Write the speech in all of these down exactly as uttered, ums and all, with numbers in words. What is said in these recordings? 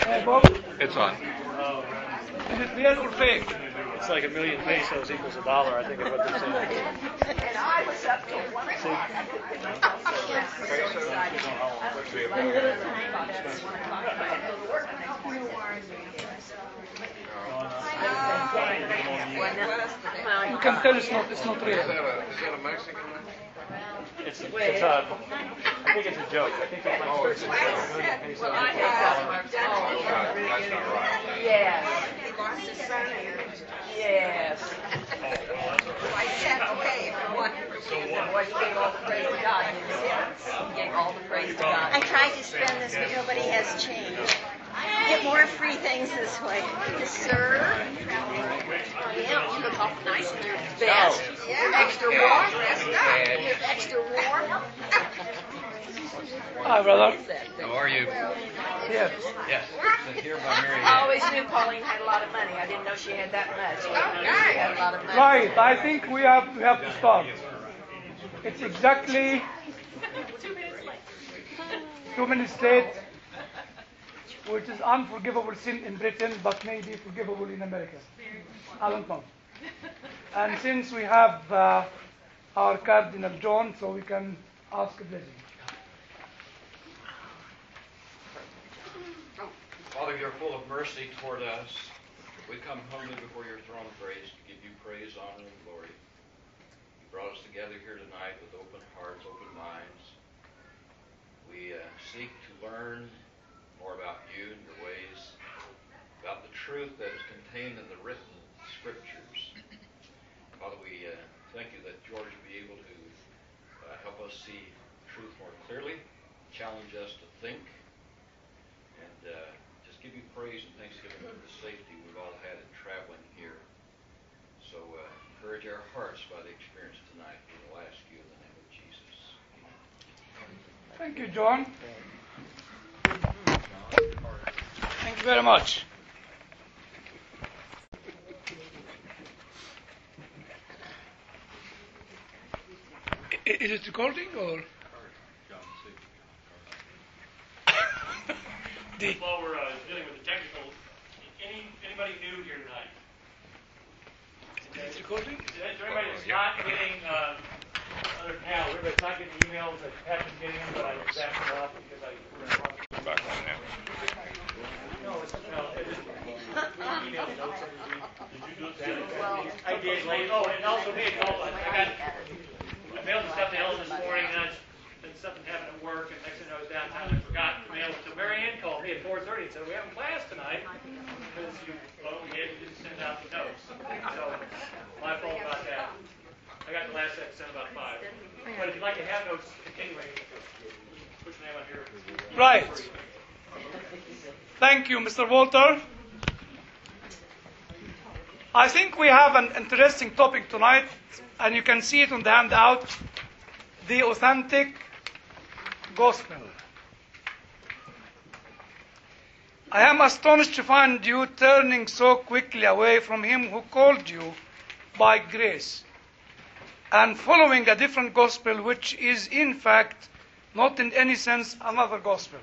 Hey, Bob, It's on. is it real or fake? It's like a million pesos equals a dollar, I think is what they're saying. And I was up till one o'clock. You can tell it's not, it's not real. Is that a, is that a Mexican man? It's, it's a, I think it's a joke. I think it's like Oh, it's a thirteen joke. million pesos Well, I equals a have. dollar. God, that's not right. Yes. Yes. I said, okay, if you want, the boys gave all the praise to God. He gave all the praise to God. I tried to spend this, but nobody has change. Get more free things this way. Yes, sir. Yeah, you look awful nice in your vest. You're extra warm. You're extra warm. Hi, brother. How are you? Yes. Yes. So here by Mary I Ann. always knew Pauline had a lot of money. I didn't know she had that much. She had a lot of money. Right, I think we have, we have to start. It's exactly two minutes late, which is unforgivable sin in Britain, but maybe forgivable in America. I don't know. And since we have uh, our Cardinal John, so we can ask a blessing. Father, you're full of mercy toward us. We come humbly before your throne of grace to give you praise, honor, and glory. You brought us together here tonight with open hearts, open minds. We uh, seek to learn more about you and your ways, about the truth that is contained in the written scriptures. Father, we uh, thank you that George will be able to uh, help us see truth more clearly, challenge us to think, and uh, just give you praise and thanksgiving for the safety we've all had in traveling here. So uh, encourage our hearts by the experience tonight. We will ask you in the name of Jesus. Amen. Thank you, John. Thank you very much. I- Is it recording or? the, While we're uh, dealing with the technical, any anybody new here tonight? is it recording? Is there anybody that's not getting, uh, other now, everybody's not getting emails that have been getting them, but I backed it off because I. Back on now. No, it's, no, it is. Email notes every week. Did you do that? I did late. Oh, and also me, oh, I got, I mailed the stuff to Ellen this morning, and I, then something happened at work, and next thing I was downtown, I forgot to mail it. So Mary Ann called me at four thirty and said, we have a class tonight, because you, well, we did, you didn't send out the notes. So, my fault about that. I got the last set sent about five. But if you'd like to have notes continuing, put your name on here. Right. Thank you, Mister Walter. I think we have an interesting topic tonight, and you can see it on the handout, the authentic gospel. I am astonished to find you turning so quickly away from him who called you by grace and following a different gospel, which is in fact not in any sense another gospel.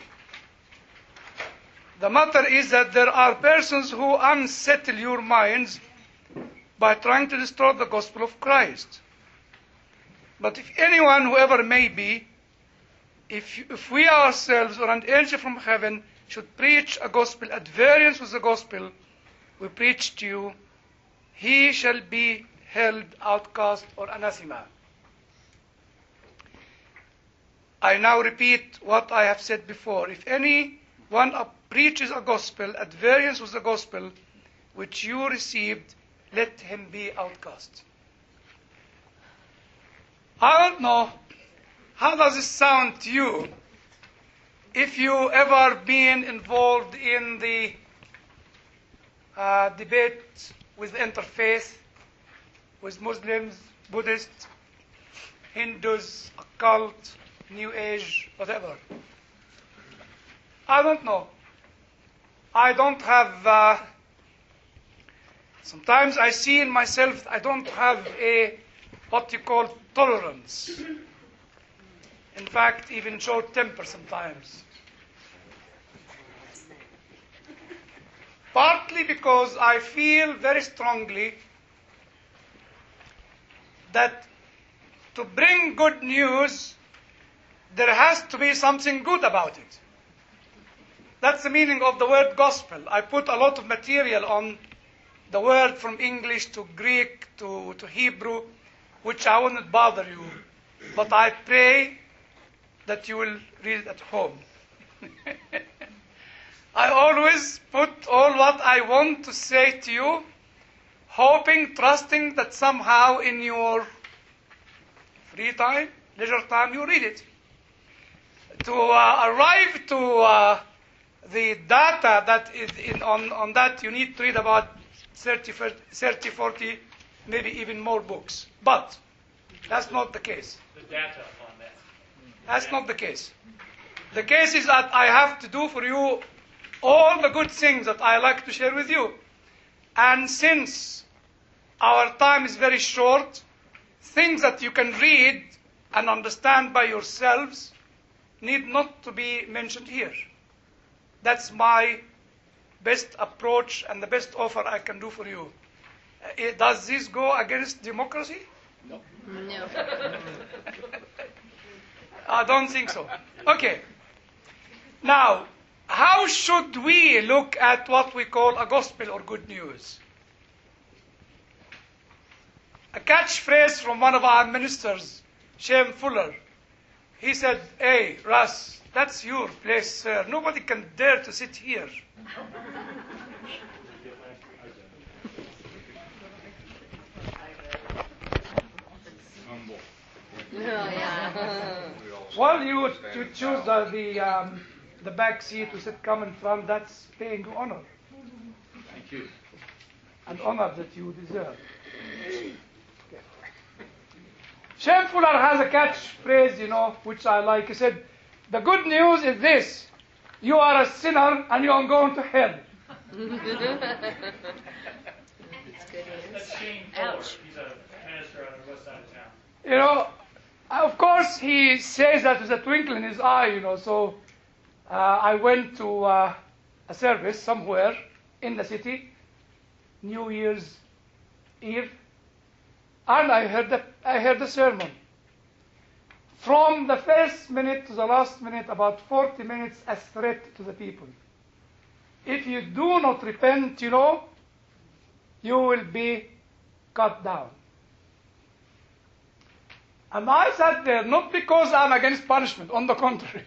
The matter is that there are persons who unsettle your minds by trying to distort the gospel of Christ. But if anyone, whoever may be, if, if we ourselves or an angel from heaven should preach a gospel at variance with the gospel we preach to you, he shall be held outcast or anathema. I now repeat what I have said before. If anyone preaches a gospel at variance with the gospel which you received, let him be outcast. I don't know, how does it sound to you if you ever been involved in the uh, debate with interfaith, with Muslims, Buddhists, Hindus, occult, New Age, whatever? I don't know. I don't have, uh, sometimes I see in myself, I don't have a, what you call tolerance. In fact, even short temper sometimes. partly because I feel very strongly that to bring good news, there has to be something good about it. That's the meaning of the word gospel. I put a lot of material on the word from English to Greek to, to Hebrew, which I will not bother you. But I pray that you will read it at home. I always put all what I want to say to you, hoping, trusting that somehow in your free time, leisure time, you read it. To uh, arrive to uh, the data that is in, on, on that, you need to read about thirty, forty, maybe even more books. But that's not the case. The data on that. That's not the case. The case is that I have to do for you all the good things that I like to share with you. And since our time is very short, things that you can read and understand by yourselves need not to be mentioned here. That's my best approach and the best offer I can do for you. Uh, does this go against democracy? No. I don't think so. Okay. Now, how should we look at what we call a gospel or good news? A catchphrase from one of our ministers, Shem Fuller. He said, "Hey, Russ, that's your place, sir. Nobody can dare to sit here." Oh, yeah. Well, you would you choose the the, um, the back seat to sit come in front. That's paying you honor. Thank you. An honor that you deserve. Okay. Shem Fuller has a catchphrase, you know, which I like. He said, "The good news is this: you are a sinner and you are going to hell." That's Shane Fuller. Ouch. He's a minister on the west side of town. You know, of course, he says that with a twinkle in his eye, you know. So uh, I went to uh, a service somewhere in the city, New Year's Eve, and I heard the, I heard the sermon. From the first minute to the last minute, about forty minutes, a threat to the people. If you do not repent, you know, you will be cut down. And I sat there not because I'm against punishment, on the contrary.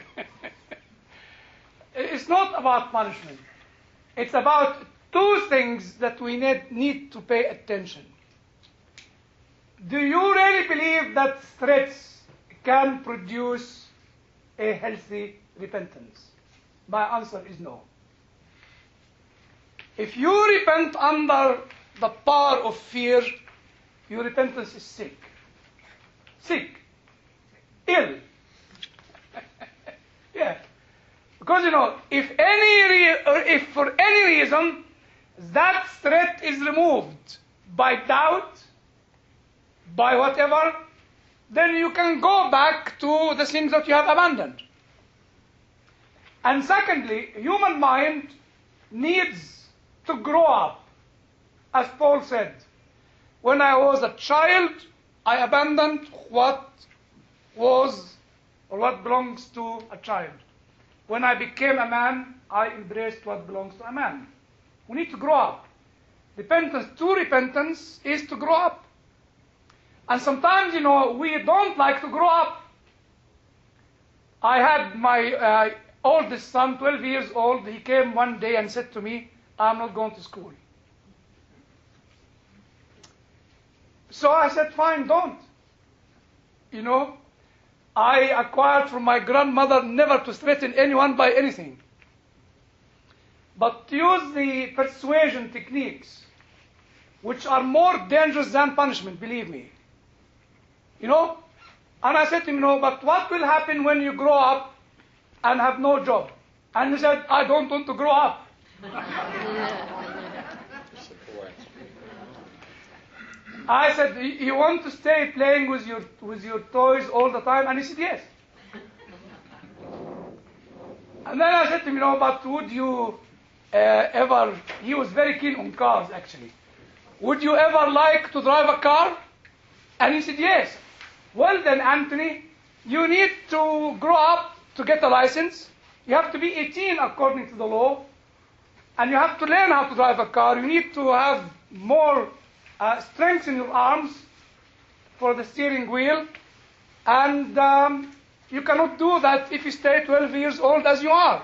It's not about punishment. It's about two things that we need, need to pay attention. Do you really believe that threats can produce a healthy repentance? My answer is no. If you repent under the power of fear, your repentance is sick. Sick. Ill. Yeah. Because, you know, if any re- or if for any reason that threat is removed by doubt, by whatever, then you can go back to the things that you have abandoned. And secondly, human mind needs to grow up. As Paul said, when I was a child, I abandoned what was or what belongs to a child. When I became a man, I embraced what belongs to a man. We need to grow up. Repentance, true repentance, is to grow up. And sometimes, you know, we don't like to grow up. I had my uh, oldest son, twelve years old. He came one day and said to me, "I'm not going to school." So I said, "Fine, don't." You know, I acquired from my grandmother never to threaten anyone by anything, but to use the persuasion techniques, which are more dangerous than punishment, believe me. You know, and I said to him, "You know, but what will happen when you grow up and have no job?" And he said, "I don't want to grow up." I said, "You want to stay playing with your with your toys all the time?" And he said, "Yes." And then I said to him, "You know, but would you uh, ever, he was very keen on cars actually. Would you ever like to drive a car? And he said, yes. Well then, Anthony, you need to grow up to get a license. You have to be eighteen according to the law. And you have to learn how to drive a car. You need to have more uh, strength in your arms for the steering wheel. And um, you cannot do that if you stay twelve years old as you are.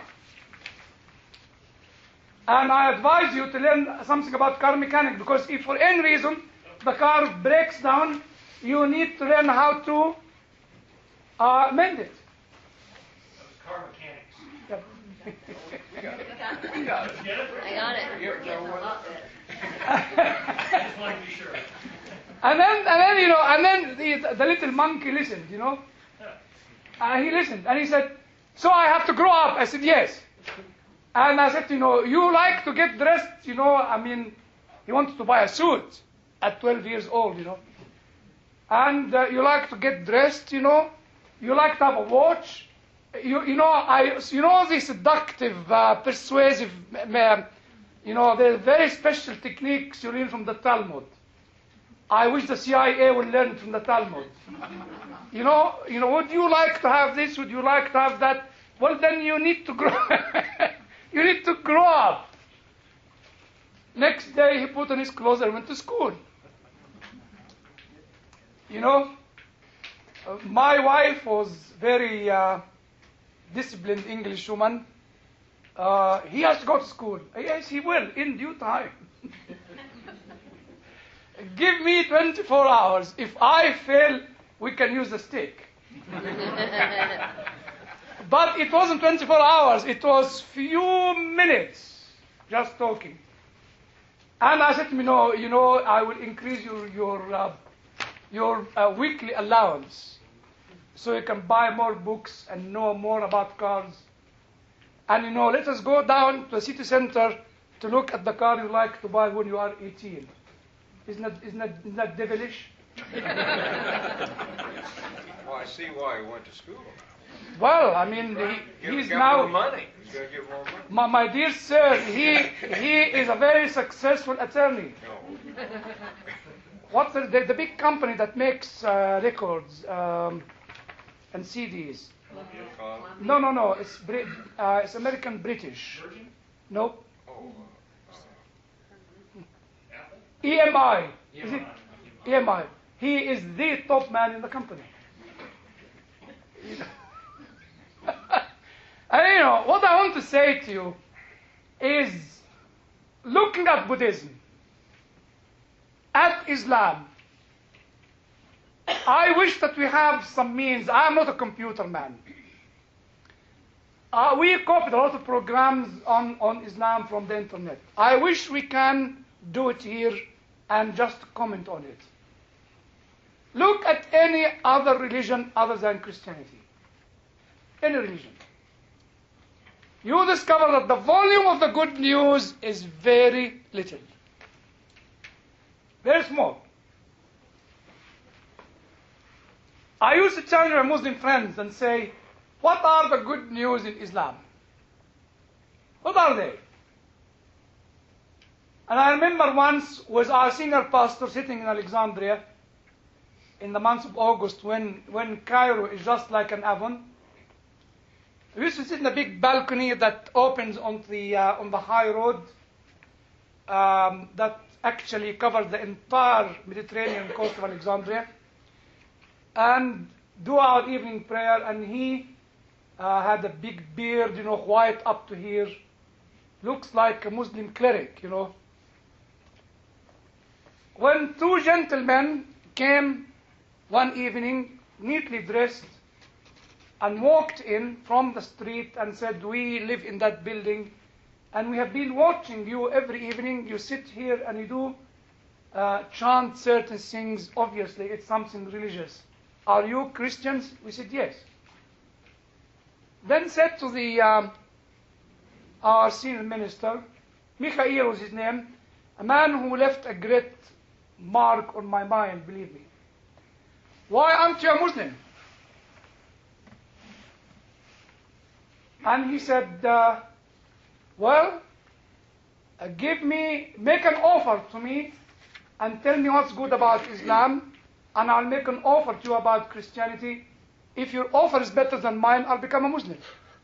And I advise you to learn something about car mechanics, because if for any reason the car breaks down, you need to learn how to uh, mend it. That was car mechanics. Yep. You got it. Get it? I got it. You're, you're with us. I just want to be sure. And then, and then, you know, and then the, the little monkey listened, you know. Uh, he listened, and he said, so I have to grow up. I said, yes. And I said, you know, you like to get dressed, you know, I mean, he wanted to buy a suit at twelve years old, you know. And uh, you like to get dressed, you know. You like to have a watch. You, you know, I, you know, the seductive, uh, persuasive, uh, you know, the very special techniques you learn from the Talmud. I wish the C I A would learn from the Talmud. You know, you know, would you like to have this? Would you like to have that? Well, then you need to grow. You need to grow up. Next day, he put on his clothes and went to school. You know, uh, my wife was very uh, disciplined English woman. Uh, he has to go to school. Yes, he will, in due time. Give me twenty-four hours. If I fail, we can use the stick. But it wasn't twenty-four hours. It was few minutes just talking. And I said to him, you know, you know, I will increase your your uh, your uh, weekly allowance, so you can buy more books and know more about cars. And you know, let us go down to the city center to look at the car you like to buy when you are eighteen. Isn't that, isn't that, isn't that devilish? Well, I see why he went to school. Well, I mean, he, Give- he's get now... more money. He's going to get more money. My, my dear sir, he, he is a very successful attorney. No. What's the, the, the big company that makes uh, records um, and C Ds? Uh, No, no, no. It's Brit, uh, it's American British. Virgin? No. oh, E M I. Is it? Yeah. E M I. He is the top man in the company. And you know, what I want to say to you is, looking at Buddhism, at Islam, I wish that we have some means. I'm not a computer man. Uh, we copied a lot of programs on, on Islam from the internet. I wish we can do it here and just comment on it. Look at any other religion other than Christianity. Any religion. You discover that the volume of the good news is very little. Very small. I used to challenge my Muslim friends and say, what are the good news in Islam? What are they? And I remember once was our senior pastor sitting in Alexandria in the month of August when, when Cairo is just like an oven. We used to sit in a big balcony that opens on the, uh, on the high road um, that actually covers the entire Mediterranean coast of Alexandria, and do our evening prayer. And he uh, had a big beard, you know, white up to here, looks like a Muslim cleric, you know. When two gentlemen came one evening, neatly dressed, and walked in from the street and said, we live in that building, and we have been watching you every evening. You sit here and you do uh, chant certain things. Obviously, it's something religious. Are you Christians? We said, yes. Then said to the um, our senior minister, Mikhail was his name, a man who left a great mark on my mind, believe me. Why aren't you a Muslim? And he said, uh, well, uh, give me, make an offer to me and tell me what's good about Islam, and I'll make an offer to you about Christianity. If your offer is better than mine, I'll become a Muslim.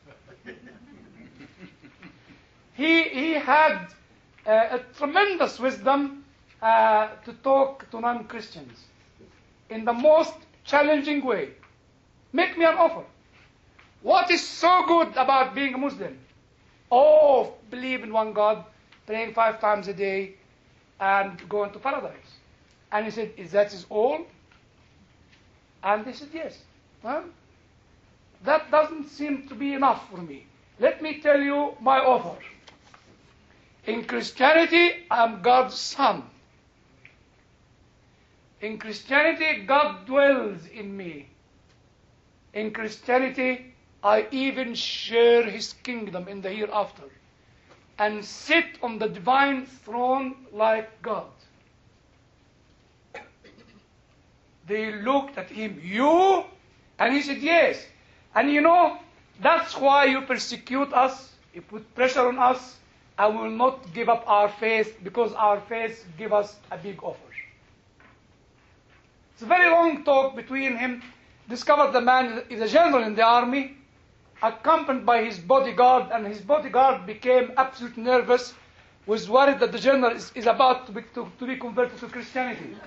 he, he had uh, a tremendous wisdom uh, to talk to non-Christians in the most challenging way. Make me an offer. What is so good about being a Muslim? Oh, believe in one God, praying five times a day, and going to paradise. And he said, is that is all? And they said, yes. Well, that doesn't seem to be enough for me. Let me tell you my offer. In Christianity, I'm God's son. In Christianity, God dwells in me. In Christianity, I even share his kingdom in the hereafter and sit on the divine throne like God. They looked at him, you? And he said, yes. And you know, that's why you persecute us, you put pressure on us, and we will not give up our faith, because our faith give us a big offer. It's a very long talk between him. Discovered the man is a general in the army, accompanied by his bodyguard, and his bodyguard became absolutely nervous, was worried that the general is, is about to be, to, to be converted to Christianity.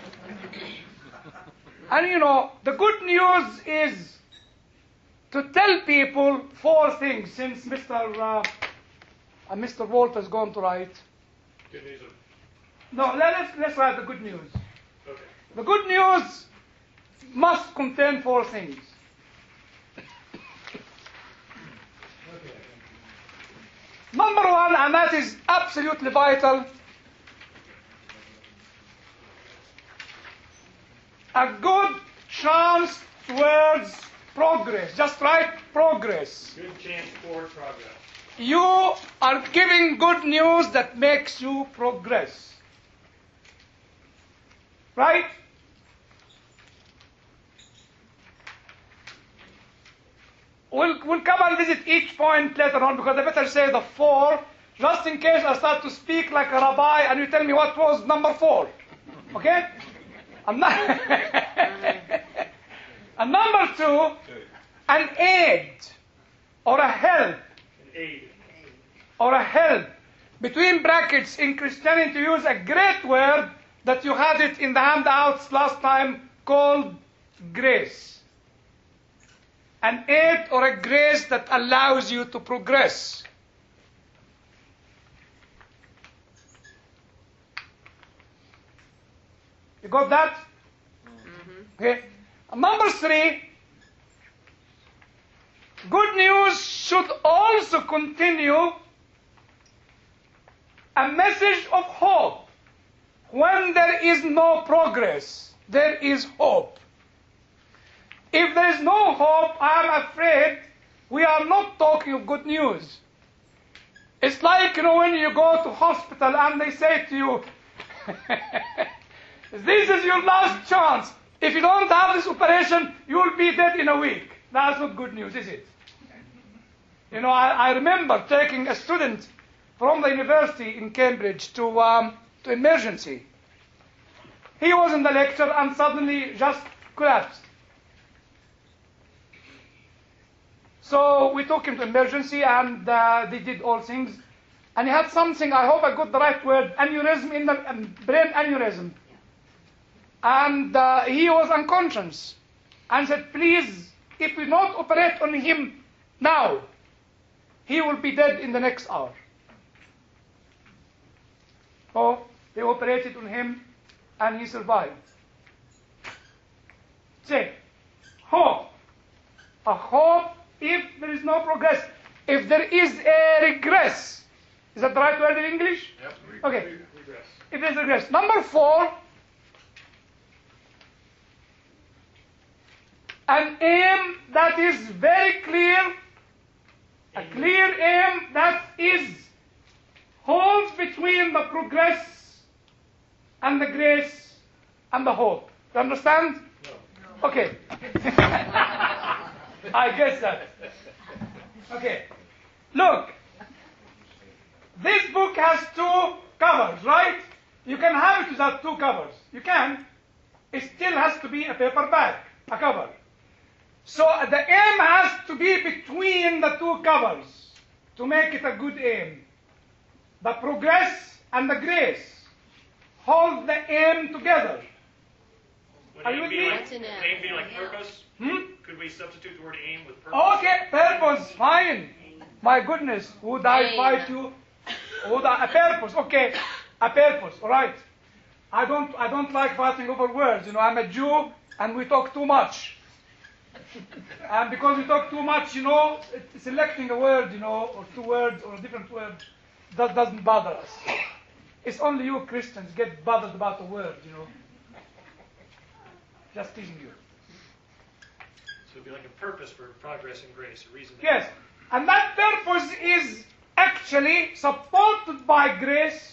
And you know, the good news is to tell people four things, since Mister Uh, uh, Mister Walter is going to write. Good news. No, let's, let's write the good news. Okay. The good news must contain four things. Number one, and that is absolutely vital, a good chance towards progress. Just write progress. Good chance for progress. You are giving good news that makes you progress. Right? We'll, we'll come and visit each point later on, because I better say the four, just in case I start to speak like a rabbi and you tell me what was number four. Okay? And, not and number two, an aid or a help. An aid. Or a help. Between brackets, in Christianity, to use a great word that you had it in the handouts last time, called grace. An aid or a grace that allows you to progress. You got that? Mm-hmm. Okay. Number three, good news should also continue a message of hope. When there is no progress, there is hope. If there is no hope, I am afraid we are not talking of good news. It's like, you know, when you go to hospital and they say to you, this is your last chance. If you don't have this operation, you will be dead in a week. That's not good news, is it? You know, I, I remember taking a student from the university in Cambridge to, um, to emergency. He was in the lecture and suddenly just collapsed. So we took him to emergency, and uh, they did all things. And he had something, I hope I got the right word, aneurysm in the um, brain aneurysm. And uh, he was unconscious. And said, please, if we don't operate on him now, he will be dead in the next hour. So they operated on him, and he survived. Say, hope. A hope. If there is no progress, if there is a regress, is that the right word in English? Yep. Okay. Regress. If there is regress. Number four, an aim that is very clear, a clear aim that is holds between the progress and the grace and the hope. Do you understand? No. Okay. I guess that. Okay. Look, this book has two covers, right? You can have it without two covers. You can. It still has to be a paperback, a cover. So the aim has to be between the two covers to make it a good aim. The progress and the grace hold the aim together. Would Are you aim with be me? like, What's an would aim? aim be like purpose? Hmm? Could we substitute the word aim with purpose? Okay, purpose, fine. My goodness, would I Aim. fight you? Would I, a purpose, okay, a purpose, all right. I don't, I don't like fighting over words. You know, I'm a Jew, and we talk too much. And because we talk too much, you know, it- selecting a word, you know, or two words or a different word, that doesn't bother us. It's only you Christians get bothered about a word, you know. Just teasing you. So it'd be like a purpose for progress and grace, a reason. Yes, and that purpose is actually supported by grace,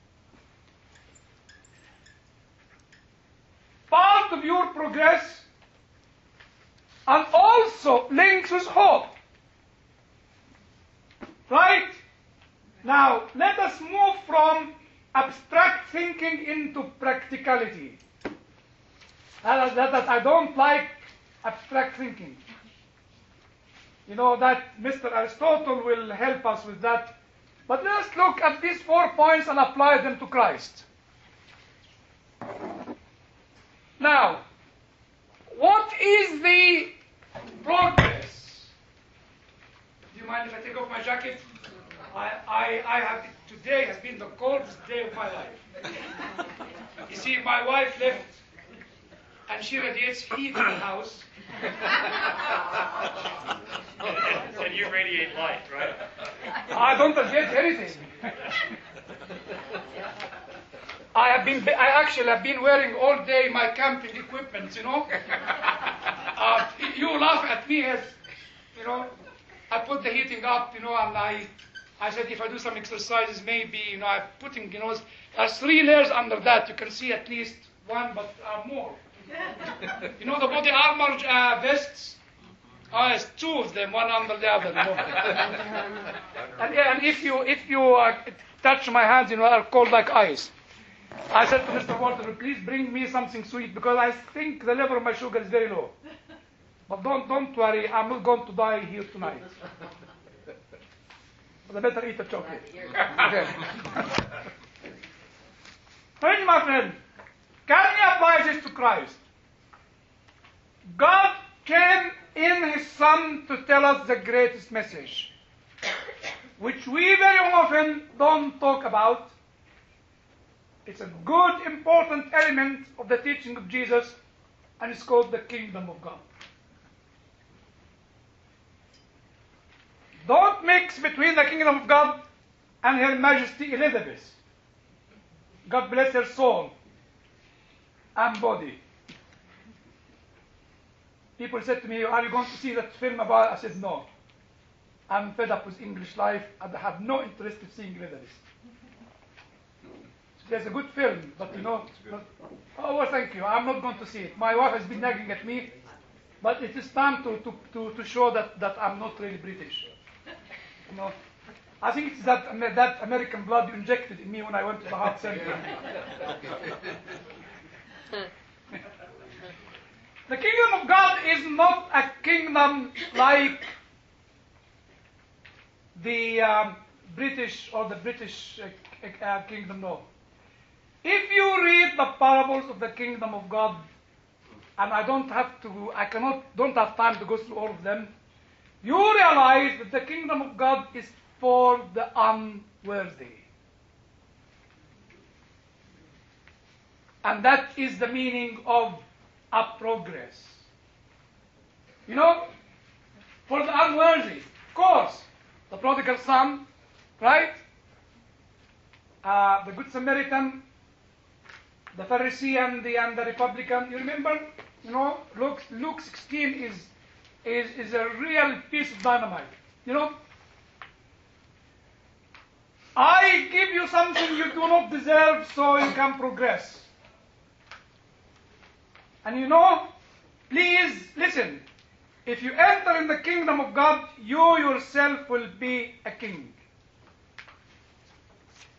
part of your progress, and also links with hope. Right? Now, let us move from abstract thinking into practicality. That, that, that I don't like abstract thinking. You know that Mister Aristotle will help us with that. But let's look at these four points and apply them to Christ. Now, what is the progress? Do you mind if I take off my jacket? I, I, I have, today has been the coldest day of my life. You see, my wife left and she radiates heat in the house. And, and you radiate light, right? I don't radiate anything. I have been, I actually have been wearing all day my camping equipment, you know. Uh, you laugh at me as, you know, I put the heating up, you know, and I, I said if I do some exercises, maybe, you know, I'm putting, you know, there's three layers under that. You can see at least one, but uh, more. You know the body armor uh, vests? Oh, it's two of them, one under the other. You know? and, yeah, and if you if you uh, touch my hands, you know, they're cold like ice. I said to Mister Walter, please bring me something sweet because I think the level of my sugar is very low. But don't don't worry, I'm not going to die here tonight. But I better eat a chocolate. Okay. Friend, my friend, can we apply this to Christ? God came in His Son to tell us the greatest message, which we very often don't talk about. It's a good, important element of the teaching of Jesus, and it's called the kingdom of God. Don't mix between the kingdom of God and Her Majesty Elizabeth. God bless her soul and body. People said to me, are you going to see that film about it? I said, no. I'm fed up with English life and I have no interest in seeing Elizabeth. There's a good film, but you know, not, oh, well, thank you. I'm not going to see it. My wife has been nagging at me, but it is time to, to, to, to show that, that I'm not really British. You know, I think it's that, that American blood you injected in me when I went to the heart center. The kingdom of God is not a kingdom like the um, British or the British uh, uh, kingdom, no. If you read the parables of the kingdom of God, and I don't have to, I cannot, don't have time to go through all of them, you realize that the kingdom of God is for the unworthy. And that is the meaning of a progress. You know, for the unworthy, of course, the prodigal son, right? Uh, the good Samaritan, the Pharisee and the, and the Republican. You remember? You know, Luke, Luke sixteen is, is, is a real piece of dynamite. You know, I give you something you do not deserve so you can progress. And you know, please listen, if you enter in the kingdom of God, you yourself will be a king.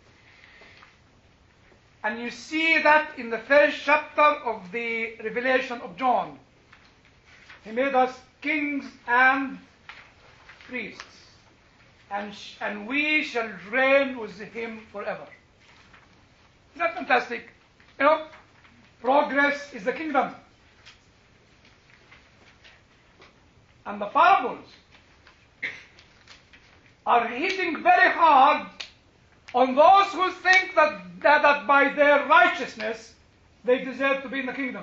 And you see that in the first chapter of the Revelation of John. He made us kings and priests, and, sh- and we shall reign with him forever. Isn't that fantastic? You know, progress is the kingdom. And the parables are hitting very hard on those who think that, that, that by their righteousness they deserve to be in the kingdom.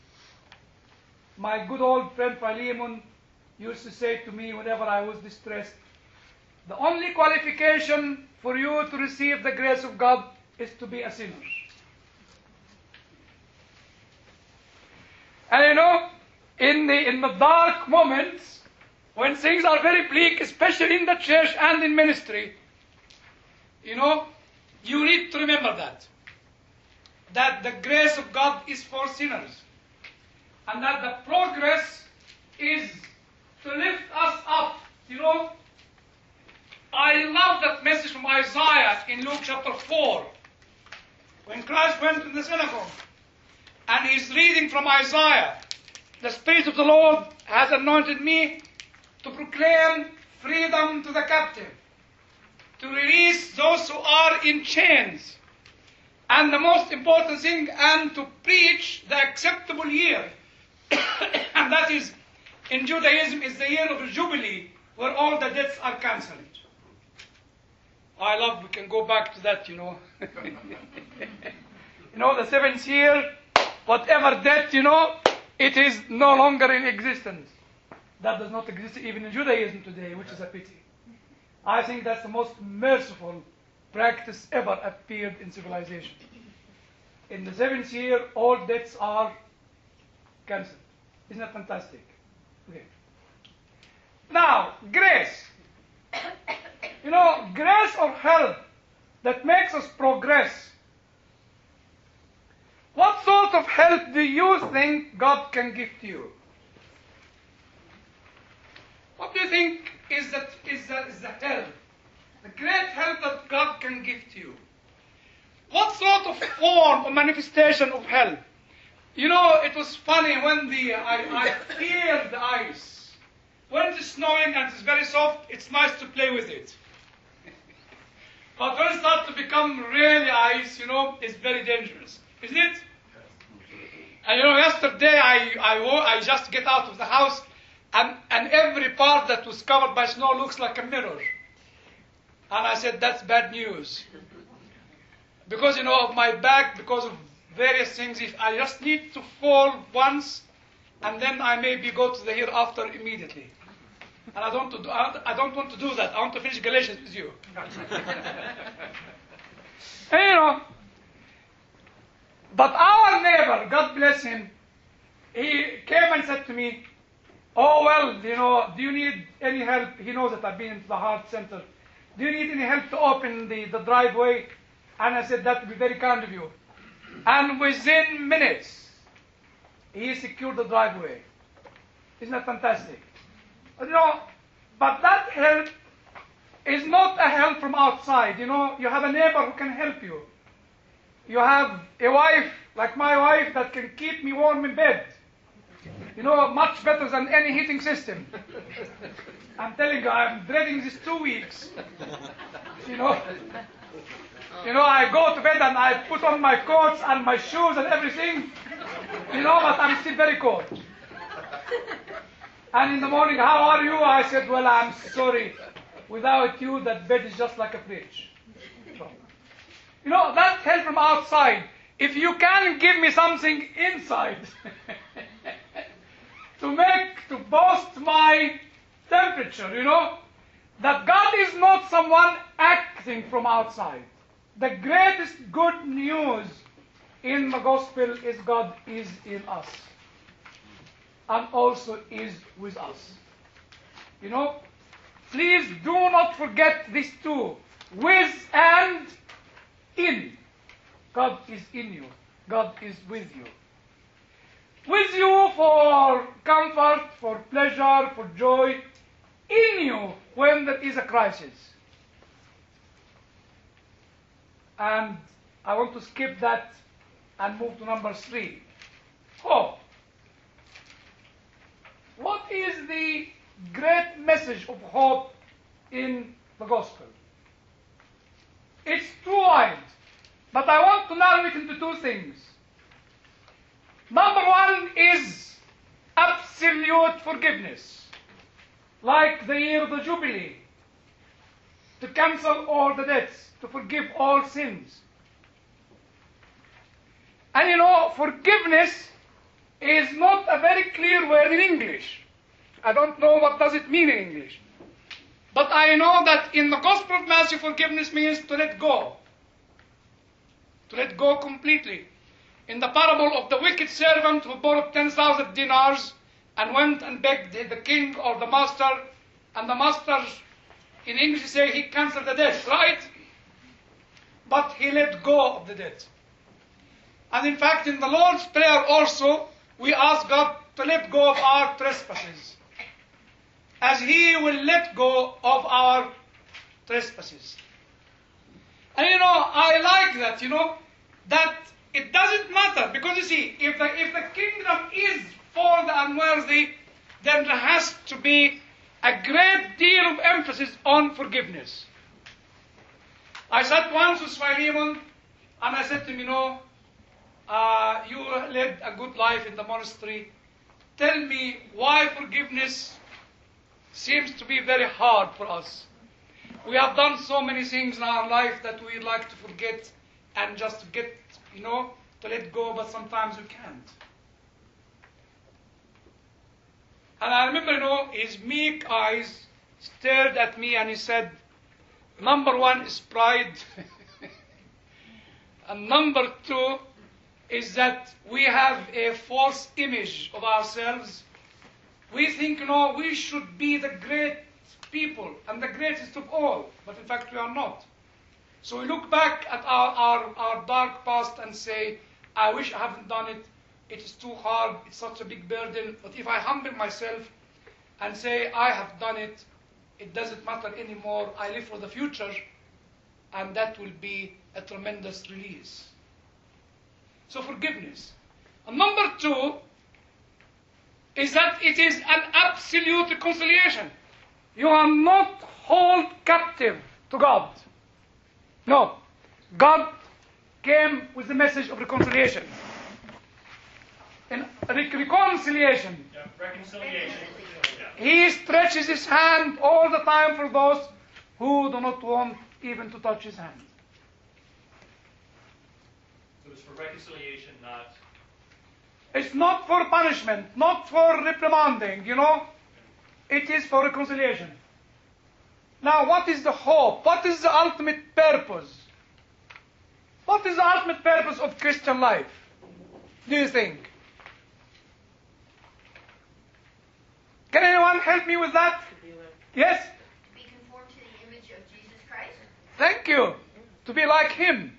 My good old friend Philemon used to say to me whenever I was distressed, the only qualification for you to receive the grace of God is to be a sinner. And you know, in the, in the dark moments, when things are very bleak, especially in the church and in ministry, you know, you need to remember that. That the grace of God is for sinners. And that the progress is to lift us up. You know, I love that message from Isaiah in Luke chapter four. When Christ went to the synagogue and he's reading from Isaiah, the Spirit of the Lord has anointed me to proclaim freedom to the captive, to release those who are in chains, and the most important thing, and to preach the acceptable year. And that is, in Judaism, is the year of Jubilee, where all the debts are cancelled. I love, we can go back to that, you know. You know, the seventh year, whatever debt, you know, it is no longer in existence. That does not exist even in Judaism today, which is a pity. I think that's the most merciful practice ever appeared in civilization. In the seventh year, all debts are cancelled. Isn't that fantastic? Okay. Now, grace. You know, grace or help that makes us progress. What sort of help do you think God can give to you? What do you think is that is the, is the help? The great help that God can give to you. What sort of form or manifestation of help? You know, it was funny when the I, I feel the ice. When it is snowing and it's very soft, it's nice to play with it. But when it starts to become really ice, you know, it's very dangerous. Isn't it? And you know, yesterday I, I, I just get out of the house and, and every part that was covered by snow looks like a mirror. And I said, that's bad news. Because, you know, of my back, because of various things, if I just need to fall once, and then I maybe go to the hereafter immediately. And I don't, do, I don't want to do that. I want to finish Galatians with you. And, you know, but our neighbor, God bless him, he came and said to me, oh, well, you know, do you need any help? He knows that I've been into the heart center. Do you need any help to open the, the driveway? And I said, that would be very kind of you. And within minutes, he secured the driveway. Isn't that fantastic? You know, but that help is not a help from outside. You know, you have a neighbor who can help you. You have a wife, like my wife, that can keep me warm in bed. You know, much better than any heating system. I'm telling you, I'm dreading these two weeks. You know, you know, I go to bed and I put on my coats and my shoes and everything. You know, but I'm still very cold. And in the morning, how are you? I said, well, I'm sorry. Without you, that bed is just like a fridge. You know, that's help from outside. If you can give me something inside to make, to boost my temperature, you know, that God is not someone acting from outside. The greatest good news in the gospel is God is in us and also is with us. You know, please do not forget these two, with and in. God is in you. God is with you. With you for comfort, for pleasure, for joy. In you when there is a crisis. And I want to skip that and move to number three. Hope. What is the great message of hope in the gospel? It's too wide, but I want to narrow it into two things. Number one is absolute forgiveness, like the year of the Jubilee, to cancel all the debts, to forgive all sins. And you know, forgiveness is not a very clear word in English. I don't know what does it mean in English. But I know that in the Gospel of Matthew, forgiveness means to let go. To let go completely. In the parable of the wicked servant who borrowed ten thousand dinars and went and begged the king or the master, and the master, in English say, he cancelled the debt, right? But he let go of the debt. And in fact, in the Lord's Prayer also, we ask God to let go of our trespasses, as He will let go of our trespasses. And you know, I like that, you know, that it doesn't matter, because you see, if the, if the kingdom is for the unworthy, then there has to be a great deal of emphasis on forgiveness. I sat once with Philemon, and I said to him, you know, uh, you led a good life in the monastery. Tell me why forgiveness seems to be very hard for us. We have done so many things in our life that we like to forget and just to get, you know, to let go, but sometimes we can't. And I remember, you know, his meek eyes stared at me and he said, number one is pride. And number two is that we have a false image of ourselves. We think, you know, we should be the great people and the greatest of all, but in fact we are not. So we look back at our, our, our dark past and say, I wish I haven't done it. It is too hard. It's such a big burden. But if I humble myself and say, I have done it, it doesn't matter anymore. I live for the future, and that will be a tremendous release. So forgiveness. And number two is that it is an absolute reconciliation. You are not held captive to God. No. God came with the message of reconciliation. In re- reconciliation. Yeah, reconciliation. Yeah. He stretches his hand all the time for those who do not want even to touch his hand. So it's for reconciliation, not... It's not for punishment, not for reprimanding, you know. It is for reconciliation. Now, what is the hope? What is the ultimate purpose? What is the ultimate purpose of Christian life, do you think? Can anyone help me with that? Yes? To be conformed to the image of Jesus Christ. Thank you. To be like Him.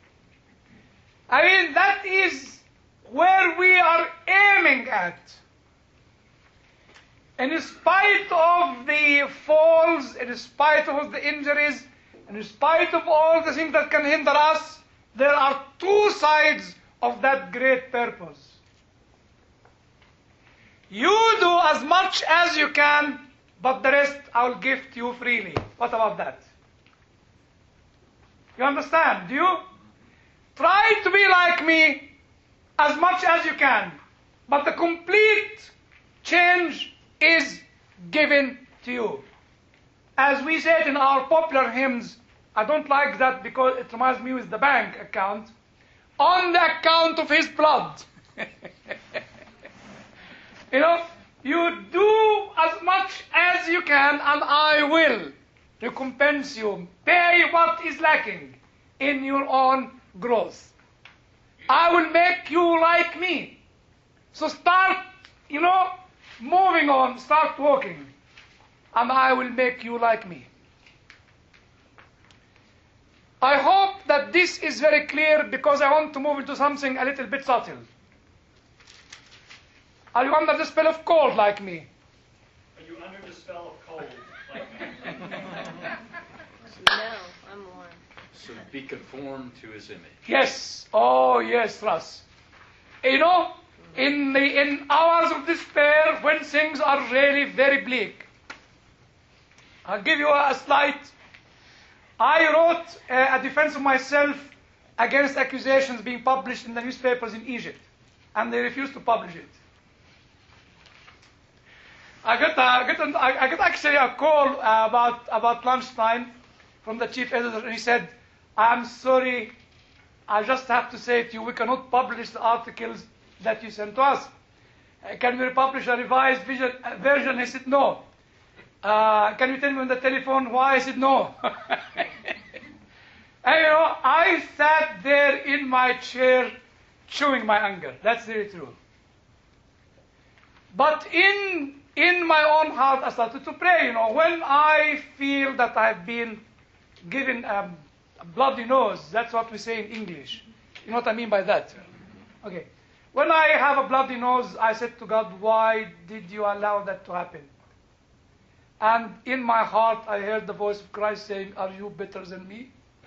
I mean, that is where we are aiming at. And in spite of the falls, in spite of the injuries, and in spite of all the things that can hinder us, there are two sides of that great purpose. You do as much as you can, but the rest I will give to you freely. What about that? You understand? Do you? Try to be like me as much as you can, but the complete change is given to you. As we said in our popular hymns, I don't like that because it reminds me with the bank account, on the account of His blood. You know, you do as much as you can, and I will recompense you. Pay what is lacking in your own growth. I will make you like me. So start, you know, moving on, start walking, and I will make you like me. I hope that this is very clear, because I want to move into something a little bit subtle. Are you under the spell of cold like me? Are you under the spell of cold like me? No, I'm warm. So be conformed to his image. Yes. Oh, yes, Russ. You know, in the in hours of despair, when things are really very bleak, I'll give you a slight. I wrote uh, a defense of myself against accusations being published in the newspapers in Egypt, and they refused to publish it. I got, uh, I got, I got actually a call uh, about about lunchtime from the chief editor, and he said, "I'm sorry, I just have to say to you, we cannot publish the articles that you sent to us. Uh, can we publish a revised vision, uh, version?" He said, "No." Uh, "can you tell me on the telephone why?" I said, "No." And you know, I sat there in my chair chewing my anger. That's really true. But in in my own heart, I started to pray. You know, when I feel that I've been given um, a bloody nose, that's what we say in English. You know what I mean by that? Okay. When I have a bloody nose, I said to God, "Why did you allow that to happen?" And in my heart, I heard the voice of Christ saying, "Are you better than me?"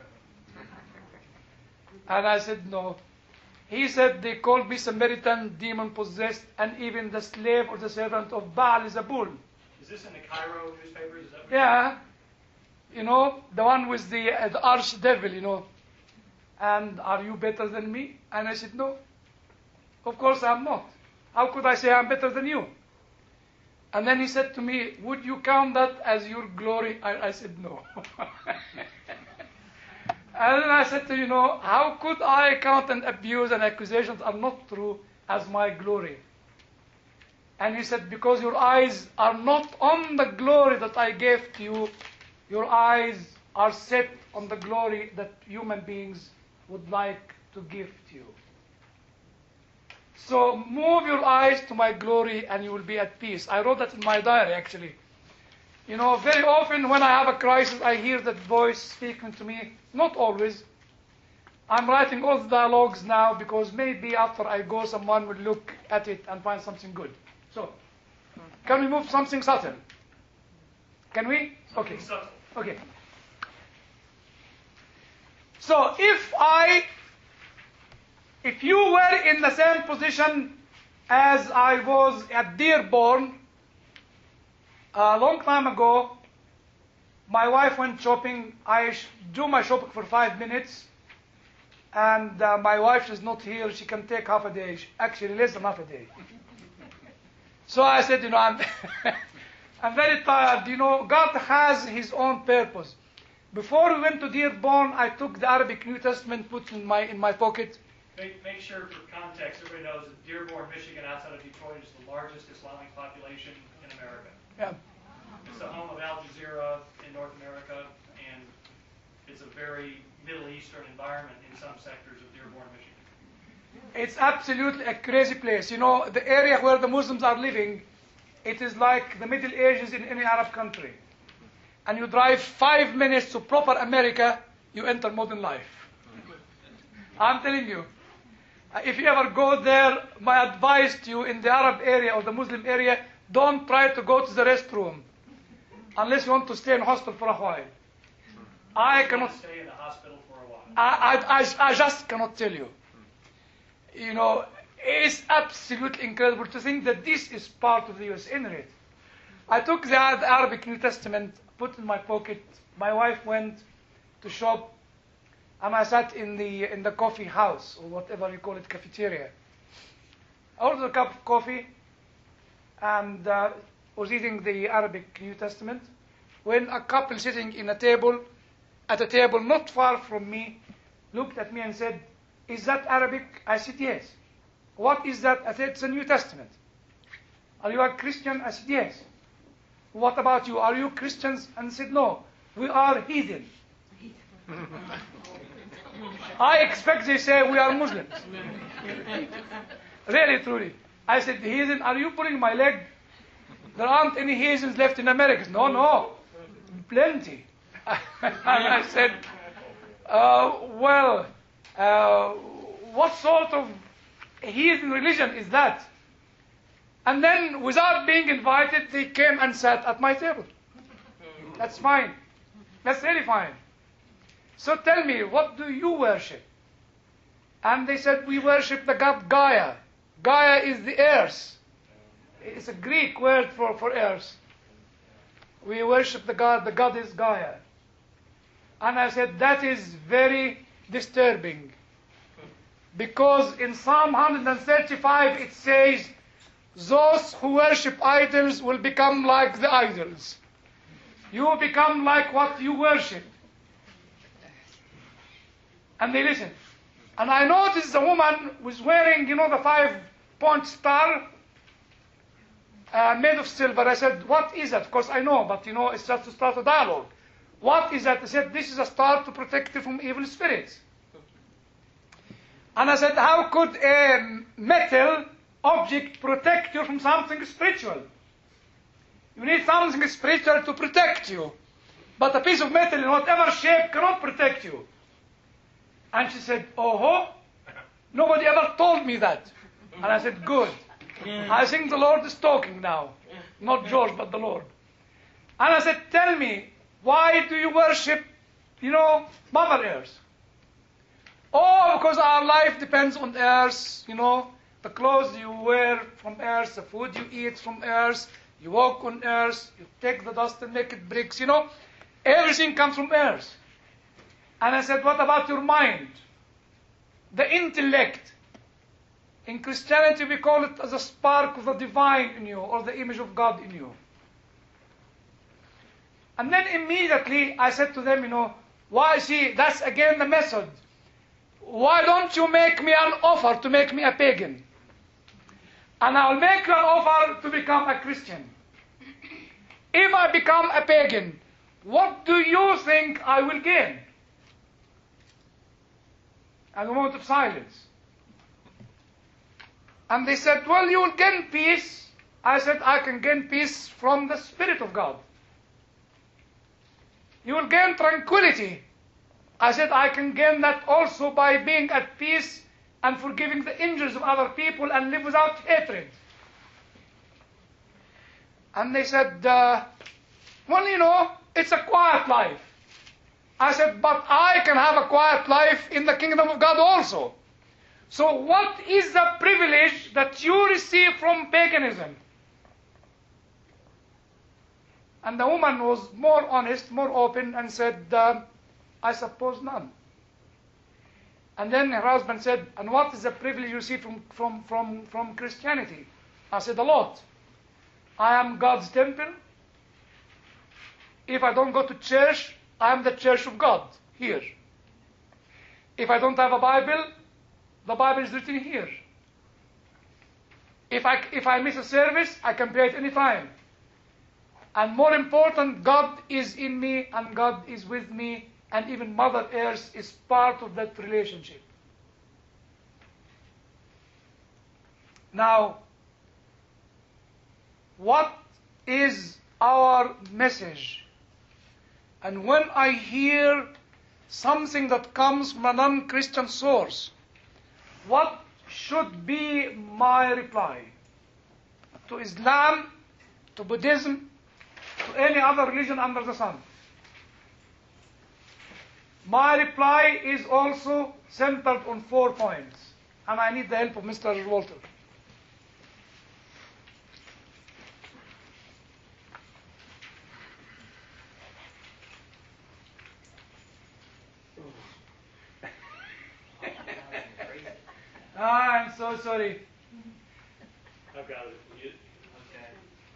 And I said, "No." He said, "They called me Samaritan, demon-possessed, and even the slave or the servant of Baal is a bull." Is this in the Cairo newspapers? Is that what Yeah. You know, the one with the, uh, the archdevil, you know. "And are you better than me?" And I said, "No. Of course I'm not. How could I say I'm better than you?" And then he said to me, "Would you count that as your glory?" I, I said, "No." And then I said to you, you know, how could I count and abuse and accusations are not true as my glory? And he said, "Because your eyes are not on the glory that I gave to you. Your eyes are set on the glory that human beings would like to give to you. So move your eyes to my glory and you will be at peace." I wrote that in my diary, actually. You know, very often when I have a crisis, I hear that voice speaking to me. Not always. I'm writing all the dialogues now because maybe after I go, someone will look at it and find something good. So, can we move something subtle? Can we? Okay. Okay. So, if I, if you were in the same position as I was at Dearborn, a long time ago, my wife went shopping. I sh- do my shopping for five minutes, and uh, my wife is not here. She can take half a day, actually less than half a day. So I said, you know, I'm, I'm very tired. You know, God has His own purpose. Before we went to Dearborn, I took the Arabic New Testament, put in my in my pocket. Make, make sure, for context, everybody knows that Dearborn, Michigan, outside of Detroit, is the largest Islamic population in America. Yeah. It's the home of Al Jazeera in North America, and it's a very Middle Eastern environment in some sectors of Dearborn, Michigan. It's absolutely a crazy place. You know, the area where the Muslims are living, it is like the Middle Ages in any Arab country. And you drive five minutes to proper America, you enter modern life. I'm telling you. Uh, if you ever go there, my advice to you in the Arab area or the Muslim area, don't try to go to the restroom unless you want to stay in hospital for a while. I cannot stay in the hospital for a while. I, I, I, I just cannot tell you. You know, it's absolutely incredible to think that this is part of the U S Emirate. I took the, the Arabic New Testament, put it in my pocket. My wife went to shop, and I sat in the in the coffee house, or whatever you call it, cafeteria. I ordered a cup of coffee, and uh, was eating the Arabic New Testament, when a couple sitting in a table, at a table not far from me, looked at me and said, "Is that Arabic?" I said, "Yes." "What is that?" I said, "It's a New Testament." "Are you a Christian?" I said, "Yes." "What about you? Are you Christians?" And said, "No, we are heathen." I expect they say we are Muslims. Really, truly. I said, "Heathen, are you pulling my leg? There aren't any heathens left in America." "No, no, plenty." And I said, uh, well, uh, what sort of heathen religion is that? And then, without being invited, they came and sat at my table. That's fine. That's really fine. So tell me, what do you worship? And they said, we worship the god Gaia. Gaia is the earth. It's a Greek word for, for earth. We worship the god, the god is Gaia. And I said, that is very disturbing. Because in Psalm one thirty-five it says, those who worship idols will become like the idols. You become like what you worship. And they listen. And I noticed the woman was wearing, you know, the five-point star uh, made of silver. I said, what is that? Of course I know, but you know, it's just to start a dialogue. What is that? I said, this is a star to protect you from evil spirits. And I said, how could a metal object protect you from something spiritual? You need something spiritual to protect you. But a piece of metal in whatever shape cannot protect you. And she said, oh, nobody ever told me that. And I said, good. I think the Lord is talking now. Not George, but the Lord. And I said, tell me, why do you worship, you know, Mother Earth? Oh, because our life depends on earth, you know. The clothes you wear from earth, the food you eat from earth, you walk on earth, you take the dust and make it bricks, you know. Everything comes from earth. And I said, what about your mind? The intellect. In Christianity we call it as a spark of the divine in you, or the image of God in you. And then immediately I said to them, you know, why, see, that's again the method. Why don't you make me an offer to make me a pagan? And I'll make you an offer to become a Christian. If I become a pagan, what do you think I will gain? And a moment of silence. And they said, well, you will gain peace. I said, I can gain peace from the Spirit of God. You will gain tranquility. I said, I can gain that also by being at peace and forgiving the injuries of other people and live without hatred. And they said, uh, well, you know, it's a quiet life. I said, but I can have a quiet life in the kingdom of God also. So what is the privilege that you receive from paganism? And the woman was more honest, more open, and said, uh, I suppose none. And then her husband said, and what is the privilege you receive from, from, from, from Christianity? I said, a lot. I am God's temple. If I don't go to church, I am the church of God, here. If I don't have a Bible, the Bible is written here. If I, if I miss a service, I can pray at any time. And more important, God is in me and God is with me, and even Mother Earth is part of that relationship. Now, what is our message? And when I hear something that comes from a non-Christian source, what should be my reply? To Islam, to Buddhism, to any other religion under the sun? My reply is also centered on four points, and I need the help of Mister Walter. Ah, I'm so sorry. I've got it. You, okay.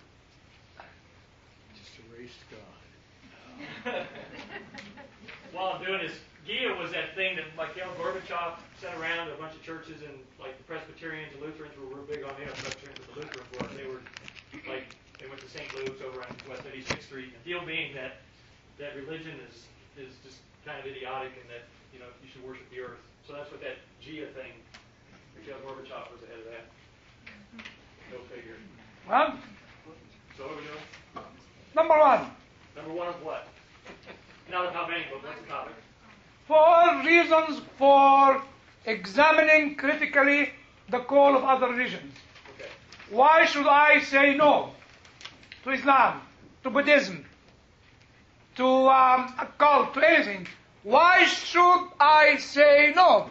Just erased God. While I'm doing this, Gia was that thing that Mikhail Gorbachev sent around to a bunch of churches, and like the Presbyterians and Lutherans were real big on him. Presbyterians and the Lutherans were. They were like, they went to Saint Luke's over on West eighty-sixth Street. The deal being that that religion is is just kind of idiotic, and that, you know, you should worship the earth. So that's what that Gia thing. Mikhail Gorbachev was ahead of that. Go figure. Well, So what are we doing? number one, Number one of what? Not of how many, but what's the topic? four reasons for examining critically the call of other religions. Okay. Why should I say no to Islam, to Buddhism, to um, a cult, to anything? Why should I say no?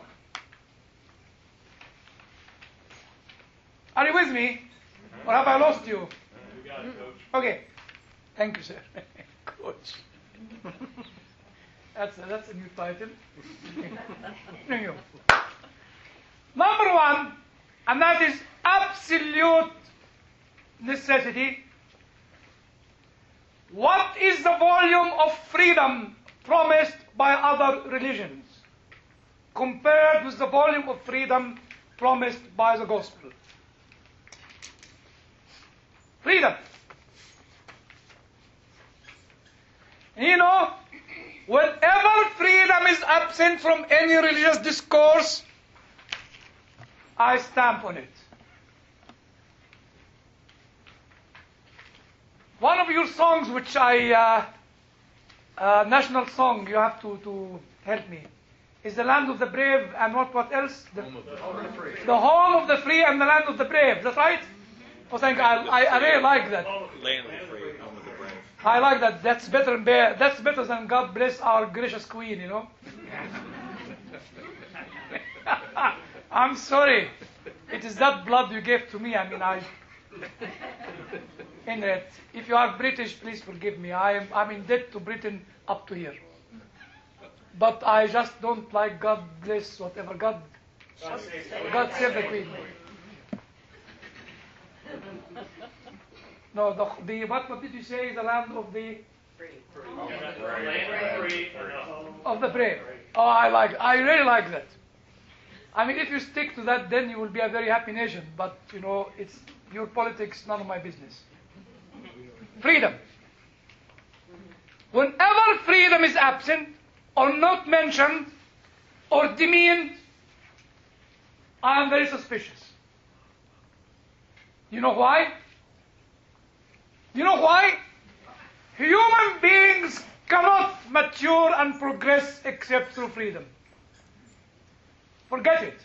Are you with me? Or have I lost you? We got it, Coach. Okay. Thank you, sir. Coach. That's a, that's a new title. Thank you. Number one, and that is absolute necessity. What is the volume of freedom promised by other religions compared with the volume of freedom promised by the gospel? Freedom. You know, whenever freedom is absent from any religious discourse, I stamp on it. One of your songs, which I, uh, uh, national song, you have to, to help me, is the land of the brave and what, what else? The home of the, home of the free. The home of the free and the land of the brave. Is that right? Oh, thank you. I, I, I really like that. Land of the free, home of the brave. I like that. That's better than bear. That's better than God bless our gracious queen. You know. I'm sorry. It is that blood you gave to me. I mean, I. In it. If you are British, please forgive me. I am. I'm in debt to Britain up to here. But I just don't like God bless whatever God. God save the queen. No, the, the what, what did you say? The land of the of the brave. Oh, I like. I really like that. I mean, if you stick to that, then you will be a very happy nation. But you know, it's your politics, none of my business. Freedom. Whenever freedom is absent, or not mentioned, or demeaned, I am very suspicious. You know why? You know why? Human beings cannot mature and progress except through freedom. Forget it.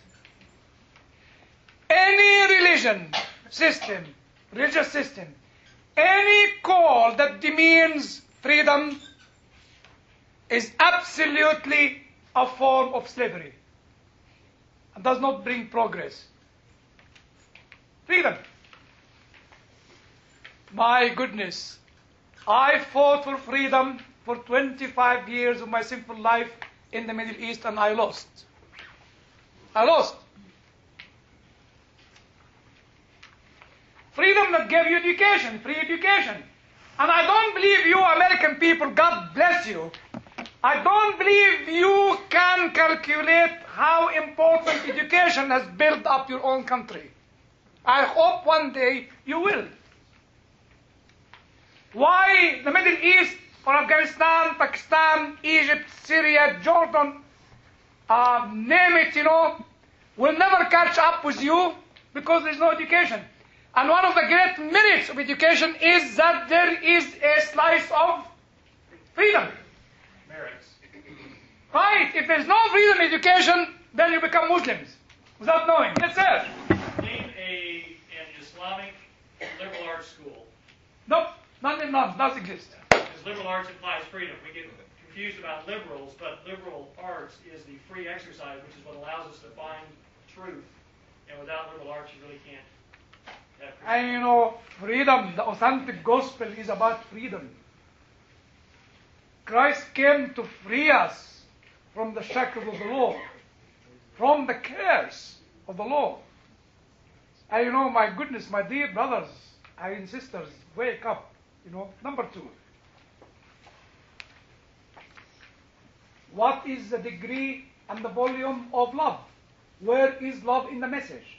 Any religion, system, religious system, any call that demeans freedom is absolutely a form of slavery and does not bring progress. Freedom. My goodness, I fought for freedom for twenty-five years of my simple life in the Middle East, and I lost. I lost. Freedom that gave you education, free education. And I don't believe you American people, God bless you, I don't believe you can calculate how important education has built up your own country. I hope one day you will. Why the Middle East or Afghanistan, Pakistan, Egypt, Syria, Jordan, uh, name it, you know, will never catch up with you because there is no education. And one of the great merits of education is that there is a slice of freedom. Merits. Right? If there is no freedom in education, then you become Muslims without knowing. That's it. Name a an Islamic liberal arts school. Nope. None, none, does exist. Because liberal arts implies freedom. We get confused about liberals, but liberal arts is the free exercise, which is what allows us to find truth. And without liberal arts, you really can't have freedom. And you know, freedom, the authentic gospel is about freedom. Christ came to free us from the shackles of the law, from the cares of the law. And you know, my goodness, my dear brothers and sisters, wake up. You know, number two. What is the degree and the volume of love? Where is love in the message?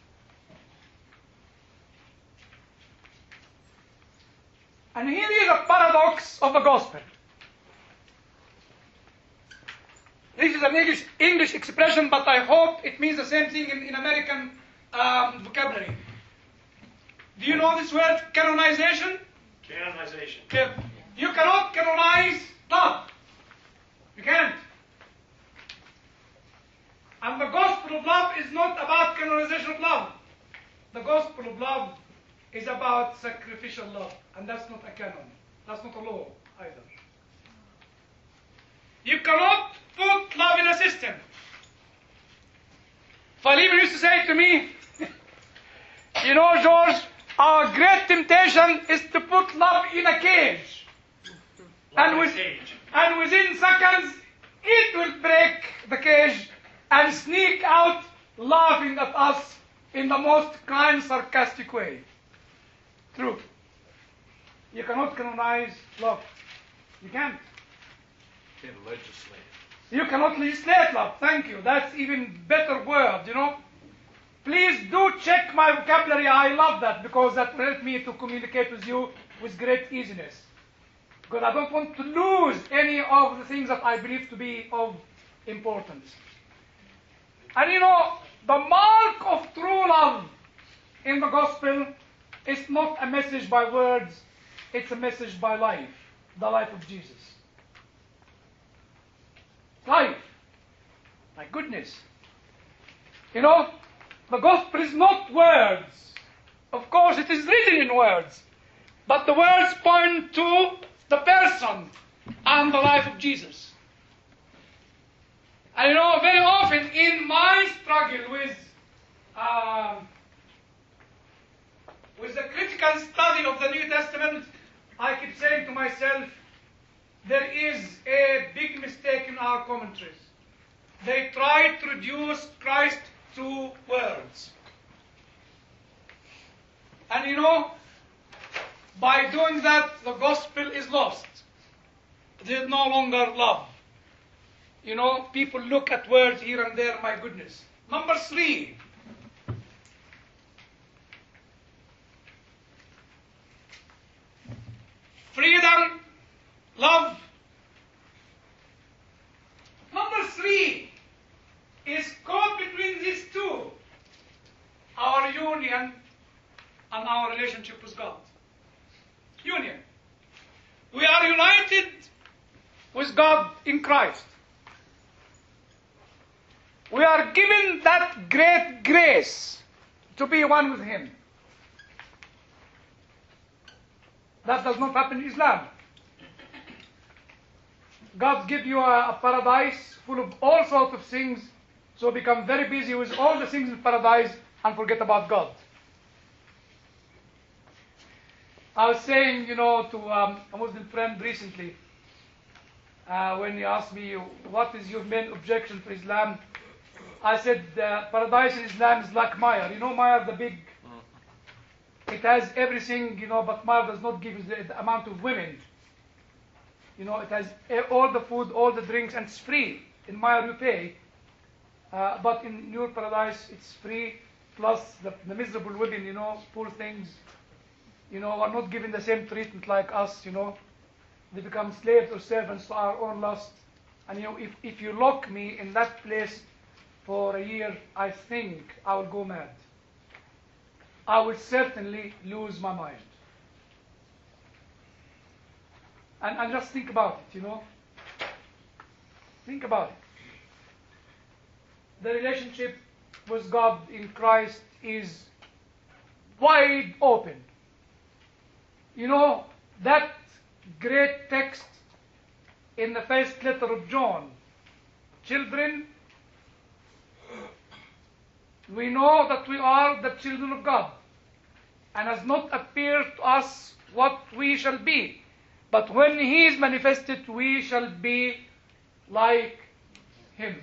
And here is a paradox of the gospel. This is an English, English expression, but I hope it means the same thing in, in American um, vocabulary. Do you know this word, canonization? Canonization. You cannot canonize love. You can't. And the gospel of love is not about canonization of love. The gospel of love is about sacrificial love. And that's not a canon. That's not a law either. You cannot put love in a system. Philemon used to say to me, you know, George, our great temptation is to put love in a cage. And, with, and within seconds, it will break the cage and sneak out laughing at us in the most kind, sarcastic way. True. You cannot canonize love. You can't. Can legislate. You cannot legislate love. Thank you. That's even better word, you know. Please do check my vocabulary. I love that because that will help me to communicate with you with great easiness. Because I don't want to lose any of the things that I believe to be of importance. And you know, the mark of true love in the gospel is not a message by words, it's a message by life, the life of Jesus. Life. My goodness. You know, the gospel is not words. Of course, it is written in words. But the words point to the person and the life of Jesus. And you know, very often in my struggle with um, with the critical study of the New Testament, I keep saying to myself, there is a big mistake in our commentaries. They try to reduce Christ to words. And you know, by doing that, the gospel is lost. There is no longer love. You know, people look at words here and there, my goodness. Number three. Freedom, love. Number three is caught between these two. Our union and our relationship with God. Union. We are united with God in Christ. We are given that great grace to be one with Him. That does not happen in Islam. God gives you a, a paradise full of all sorts of things, so become very busy with all the things in paradise and forget about God. I was saying, you know, to um, a Muslim friend recently, uh, when he asked me, what is your main objection to Islam? I said, uh, paradise in Islam is like Maya. You know Maya, the big, it has everything, you know, but Maya does not give you the, the amount of women. You know, it has all the food, all the drinks, and it's free. In Maya you pay, uh, but in your paradise it's free, plus the, the miserable women, you know, poor things, you know, are not given the same treatment like us, you know. They become slaves or servants to our own lust. And you know, if, if you lock me in that place for a year, I think I will go mad. I will certainly lose my mind. And, and just think about it, you know. Think about it. The relationship with God in Christ is wide open. You know, that great text in the first letter of John, children, we know that we are the children of God, and has not appeared to us what we shall be. But when He is manifested, we shall be like Him.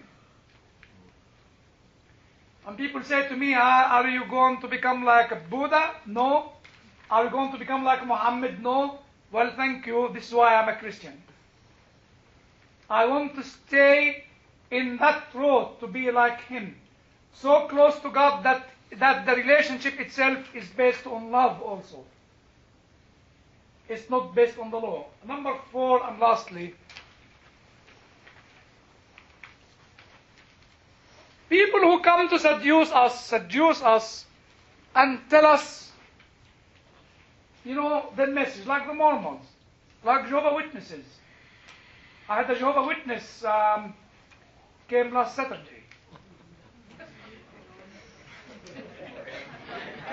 And people say to me, ah, are you going to become like a Buddha? No. Are you going to become like Muhammad? No. Well, thank you. This is why I'm a Christian. I want to stay in that road to be like Him. So close to God that, that the relationship itself is based on love also. It's not based on the law. Number four, and lastly, people who come to seduce us, seduce us, and tell us, you know, their message, like the Mormons, like Jehovah's Witnesses. I had a Jehovah's Witness um, came last Saturday.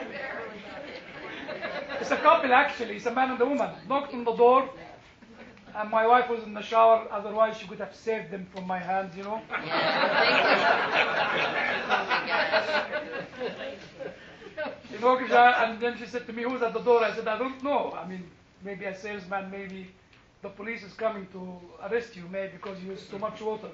It's a couple actually, it's a man and a woman. Knocked on the door, and my wife was in the shower, otherwise she could have saved them from my hands, you know. You know, 'cause I- and then she said to me, who's at the door? I said, I don't know. I mean, maybe a salesman, maybe the police is coming to arrest you, maybe because you used too much water.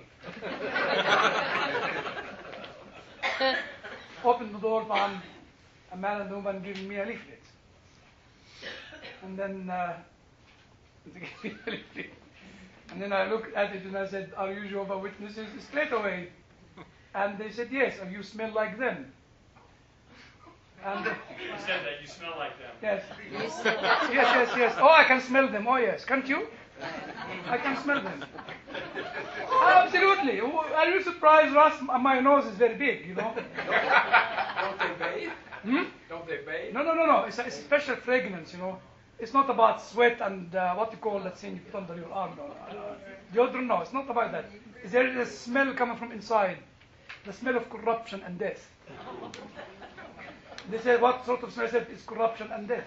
Open the door, found a man and a woman giving me a leaflet. And then, uh, they gave me a leaflet. And then I looked at it and I said, are you Jehovah's Witnesses? Straight away. And they said, yes, and you smell like them. And, uh, You said that, you smell like them. yes. Yes, yes, yes. Oh, I can smell them. Oh, yes. Can't you? I can smell them. Absolutely. Are you surprised, Russ? My nose is very big, you know. Don't they bathe? Hmm? Don't they bathe? No, no, no, no. It's a, it's a special fragrance, you know. It's not about sweat and uh, what you call that thing you put under your arm. No, no, no. Deodorant, no. It's not about that. There is a smell coming from inside. The smell of corruption and death. They said, what sort of smell? I said, it's corruption and death.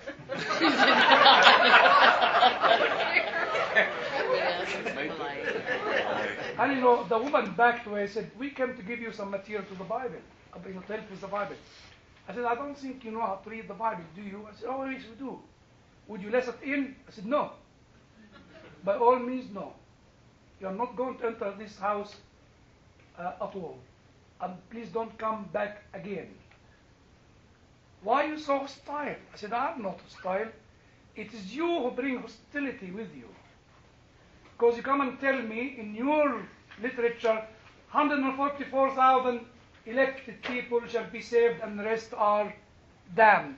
And you know, the woman backed away and said, we came to give you some material to the Bible. I mean, to help with the Bible. I said, I don't think you know how to read the Bible, do you? I said, oh, yes, we do. Would you let us in? I said, no. By all means, no. You are not going to enter this house uh, at all. And please don't come back again. Why are you so hostile? I said, I'm not hostile. It is you who bring hostility with you. Because you come and tell me in your literature, one hundred forty-four thousand elected people shall be saved and the rest are damned.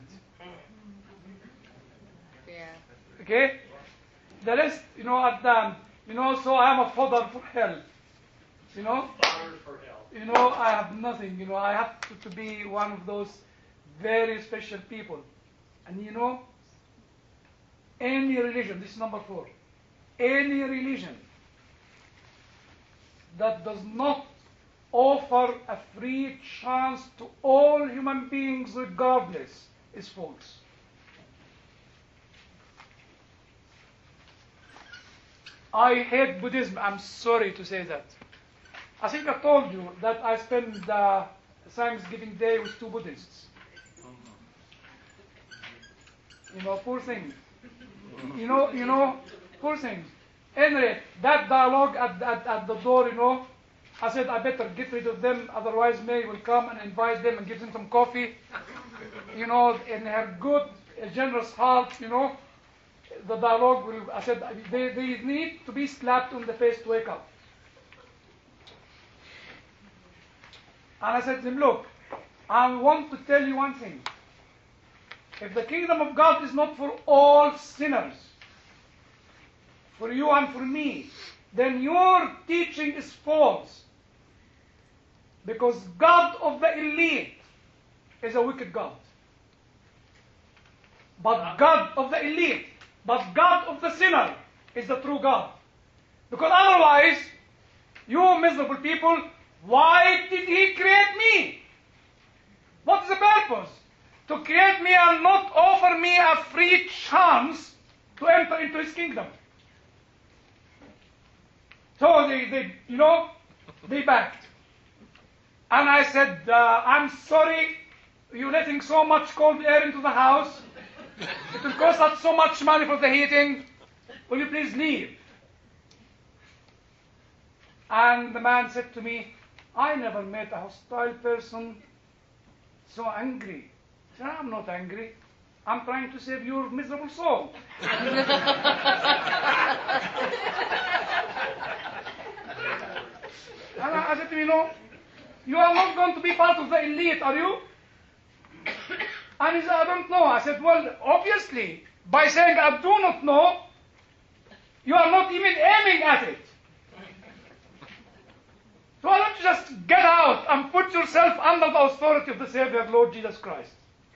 Yeah. Okay? The rest, you know, are damned. You know, so I am a fodder for hell. You know? Fodder for hell. You know, I have nothing. You know, I have to, to be one of those very special people. And you know, any religion, this is number four, any religion that does not offer a free chance to all human beings regardless is false. I hate Buddhism. I'm sorry to say that. I think I told you that I spent the Thanksgiving Day with two Buddhists. You know, poor things. You know, you know, poor things. Anyway, that dialogue at, at, at the door, you know, I said I better get rid of them, otherwise May will come and invite them and give them some coffee. You know, in her good, generous heart, you know, the dialogue will, I said, they, they need to be slapped on the face to wake up. And I said to him, look, I want to tell you one thing. If the kingdom of God is not for all sinners, for you and for me, then your teaching is false. Because God of the elite is a wicked God. But God of the elite, but God of the sinner is the true God. Because otherwise, you miserable people, why did He create me? What is the purpose? To create me and not offer me a free chance to enter into His kingdom. So they, they you know, they backed. And I said, uh, I'm sorry you're letting so much cold air into the house. It will cost us so much money for the heating. Will you please leave? And the man said to me, I never met a hostile person so angry. I said, I'm not angry. I'm trying to save your miserable soul. And I, I said to him, you know, you are not going to be part of the elite, are you? And he said, I don't know. I said, well, obviously, by saying I do not know, you are not even aiming at it. So why don't you just get out and put yourself under the authority of the Savior, Lord Jesus Christ?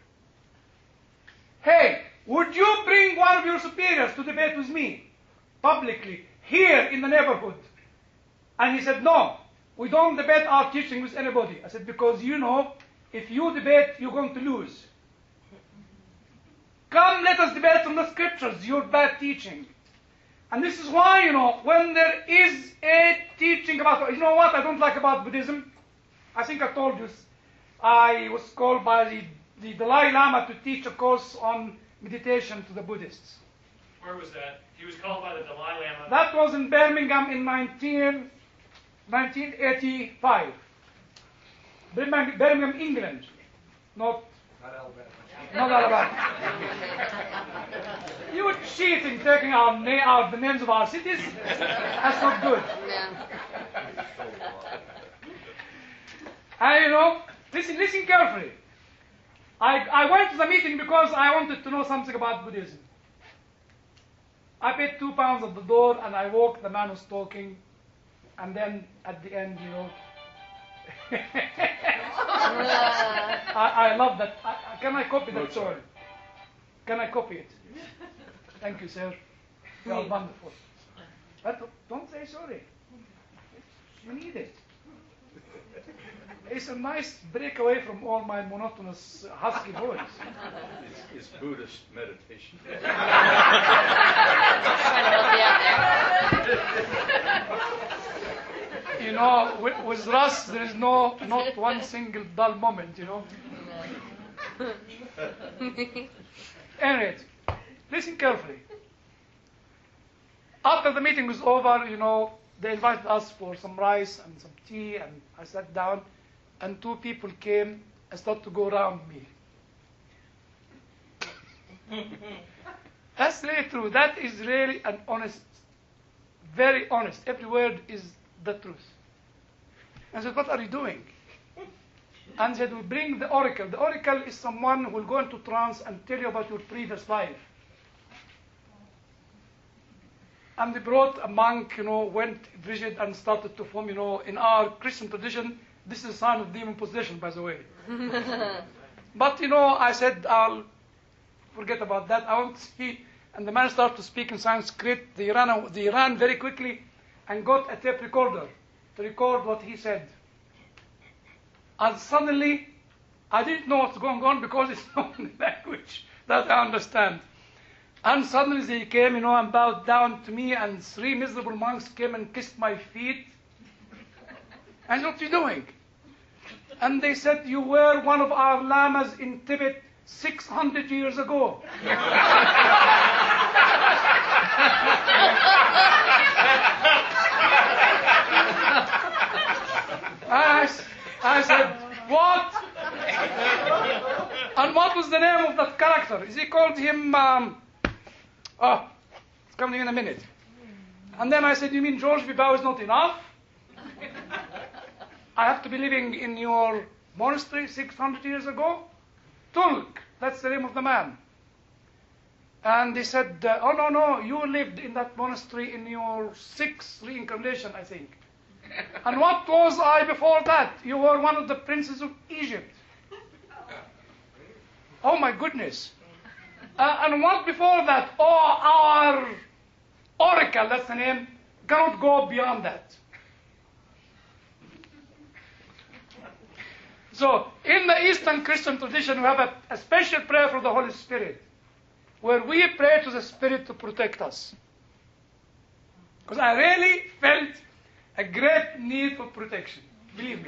Hey, would you bring one of your superiors to debate with me, publicly, here in the neighborhood? And he said, no, we don't debate our teaching with anybody. I said, because you know, if you debate, you're going to lose. Come, let us debate from the scriptures, your bad teaching. And this is why, you know, when there is a teaching about, you know what I don't like about Buddhism? I think I told you, I was called by the, the Dalai Lama to teach a course on meditation to the Buddhists. Where was that? He was called by the Dalai Lama. That was in Birmingham in nineteen, nineteen eighty-five. Birmingham, Birmingham, England. Not, Not Alabama. not Alabama. You were cheating, taking our na- out the names of our cities. That's not good. And you know, listen, listen carefully. I, I went to the meeting because I wanted to know something about Buddhism. I paid two pounds at the door and I walked, the man was talking, and then at the end, you know, I, I love that. I, can I copy that story? Can I copy it? Thank you, sir. You are wonderful. But don't say sorry. You need it. It's a nice break away from all my monotonous husky voice. It's, it's Buddhist meditation. You know, with, with Russ, there is no not one single dull moment, you know. Anyway, listen carefully. After the meeting was over, you know, they invited us for some rice and some tea, and I sat down, and two people came and started to go around me. That's really true. That is really an honest, very honest. Every word is the truth. I said, what are you doing? And said, we bring the oracle. The oracle is someone who will go into trance and tell you about your previous life. And they brought a monk, you know, went visit and started to form, you know, in our Christian tradition, this is a sign of demon possession, by the way. But, you know, I said, I'll forget about that. I want to see. And the man started to speak in Sanskrit. They ran, they ran very quickly and got a tape recorder to record what he said. And suddenly, I didn't know what's going on because it's not in the language that I understand. And suddenly they came, you know, and bowed down to me, and three miserable monks came and kissed my feet. I said, what are you doing? And they said, you were one of our lamas in Tibet six hundred years ago. I, I said, what? And what was the name of that character? He called him, um, oh, it's coming in a minute. And then I said, you mean George Vibao is not enough? I have to be living in your monastery six hundred years ago? Tulk, that's the name of the man. And they said, uh, oh, no, no, you lived in that monastery in your sixth reincarnation, I think. And what was I before that? You were one of the princes of Egypt. Oh, my goodness. Uh, and what before that? Oh, our oracle, that's the name, cannot go beyond that. So, in the Eastern Christian tradition, we have a, a special prayer for the Holy Spirit, where we pray to the Spirit to protect us. Because I really felt a great need for protection, believe me.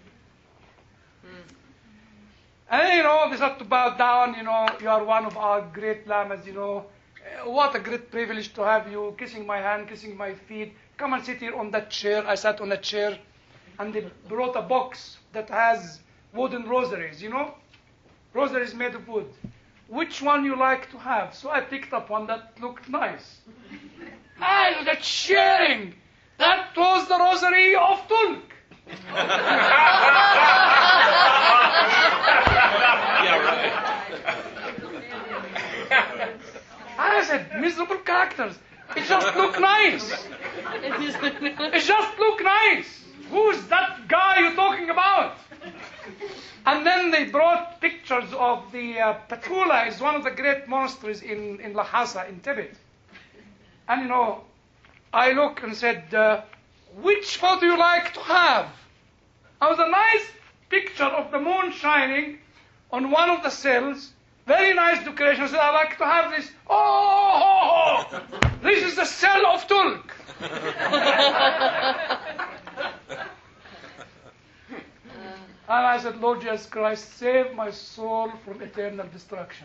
And, you know, they start to bow down, you know, you are one of our great lamas, you know. Uh, what a great privilege to have you, kissing my hand, kissing my feet. Come and sit here on that chair. I sat on a chair, and they brought a box that has wooden rosaries, you know? Rosaries made of wood. Which one you like to have? So I picked up one that looked nice. I was cheering. That was the rosary of Tulk. Yeah, right. I said, miserable characters. It just look nice. It just look nice. Who's that guy you're talking about? And then they brought pictures of the uh, Patula, is one of the great monasteries in, in Lhasa, in Tibet. And, you know, I looked and said, uh, which photo do you like to have? It was a nice picture of the moon shining on one of the cells Very nice decoration. I said, I like to have this. Oh, oh, oh. This is the cell of Tulk. And I said, Lord Jesus Christ, save my soul from eternal destruction.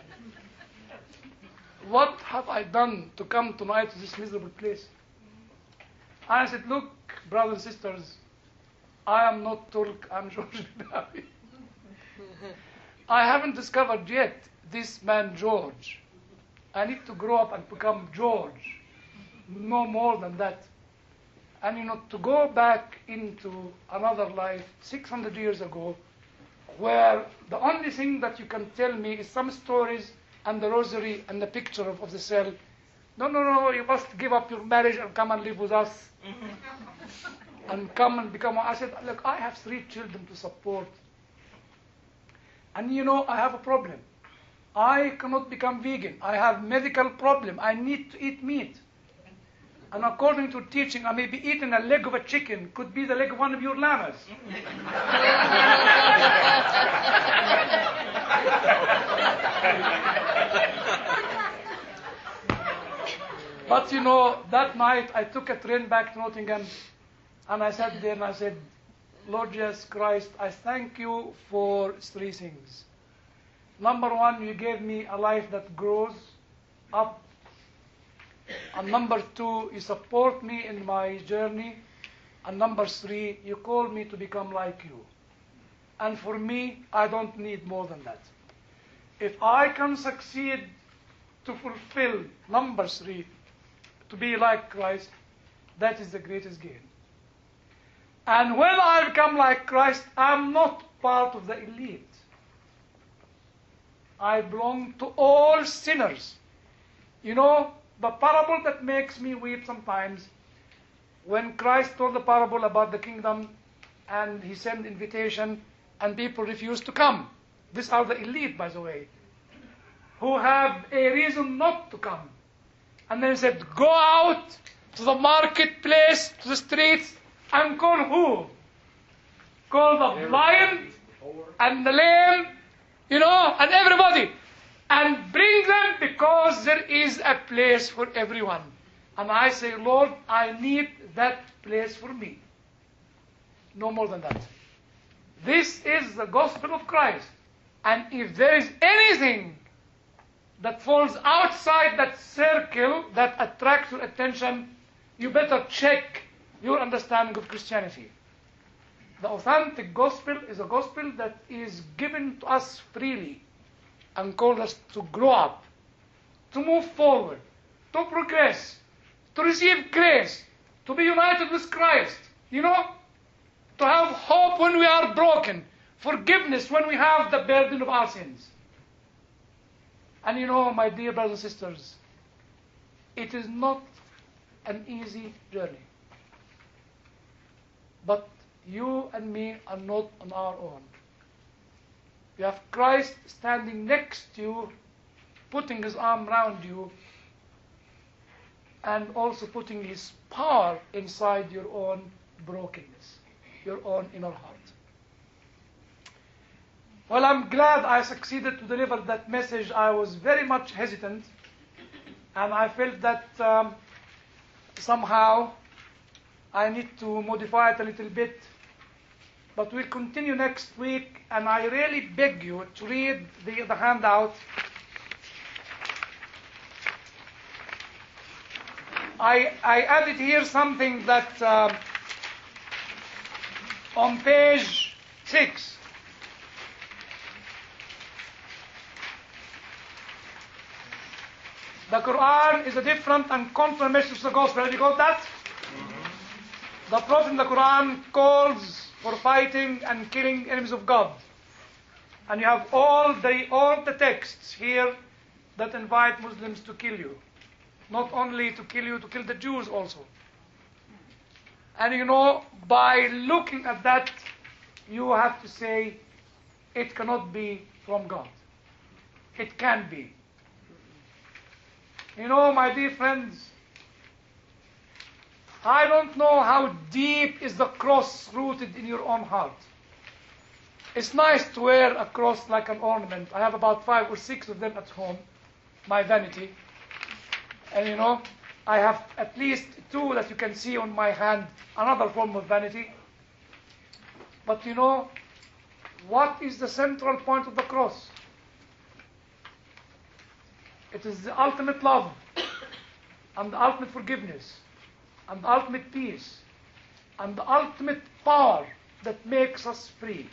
What have I done to come tonight to this miserable place? And I said, look, brothers and sisters, I am not Tulk, I'm George Benawi. I haven't discovered yet this man George. I need to grow up and become George. No more than that. And you know, to go back into another life six hundred years ago, where the only thing that you can tell me is some stories and the rosary and the picture of, of the cell. No, no, no, you must give up your marriage and come and live with us. And come and become. I said, look, I have three children to support. And you know, I have a problem. I cannot become vegan. I have medical problem. I need to eat meat. And according to teaching, I may be eating a leg of a chicken, could be the leg of one of your llamas. But you know, that night I took a train back to Nottingham, and I sat there and I said, Lord Jesus Christ, I thank you for three things. Number one, you gave me a life that grows up. And number two, you support me in my journey. And number three, you call me to become like you. And for me, I don't need more than that. If I can succeed to fulfill number three, to be like Christ, that is the greatest gain. And when I become like Christ, I'm not part of the elite. I belong to all sinners. You know, the parable that makes me weep sometimes, when Christ told the parable about the kingdom and he sent invitation and people refused to come. These are the elite, by the way, who have a reason not to come. And then he said, go out to the marketplace, to the streets, and call who? Call the blind and the lame, you know, and everybody. And bring them, because there is a place for everyone. And I say, Lord, I need that place for me. No more than that. This is the gospel of Christ. And if there is anything that falls outside that circle that attracts your attention, you better check your understanding of Christianity. The authentic gospel is a gospel that is given to us freely and calls us to grow up, to move forward, to progress, to receive grace, to be united with Christ, you know, to have hope when we are broken, forgiveness when we have the burden of our sins. And you know, my dear brothers and sisters, it is not an easy journey. But you and me are not on our own. You have Christ standing next to you, putting his arm around you, and also putting his power inside your own brokenness, your own inner heart. Well, I'm glad I succeeded to deliver that message. I was very much hesitant, and I felt that um, somehow I need to modify it a little bit. But we'll continue next week, and I really beg you to read the, the handout. I, I added here something that um, on page six, the Quran is a different and contrary message to the gospel. Have you got that? Mm-hmm. The Prophet in the Quran calls for fighting and killing enemies of God. And you have all the, all the texts here that invite Muslims to kill you. Not only to kill you, to kill the Jews also. And you know, by looking at that, you have to say, it cannot be from God. It can be. You know, my dear friends, I don't know how deep is the cross rooted in your own heart. It's nice to wear a cross like an ornament. I have about five or six of them at home, my vanity. And you know, I have at least two that you can see on my hand, another form of vanity. But you know, what is the central point of the cross? It is the ultimate love, and the ultimate forgiveness, and the ultimate peace, and the ultimate power that makes us free.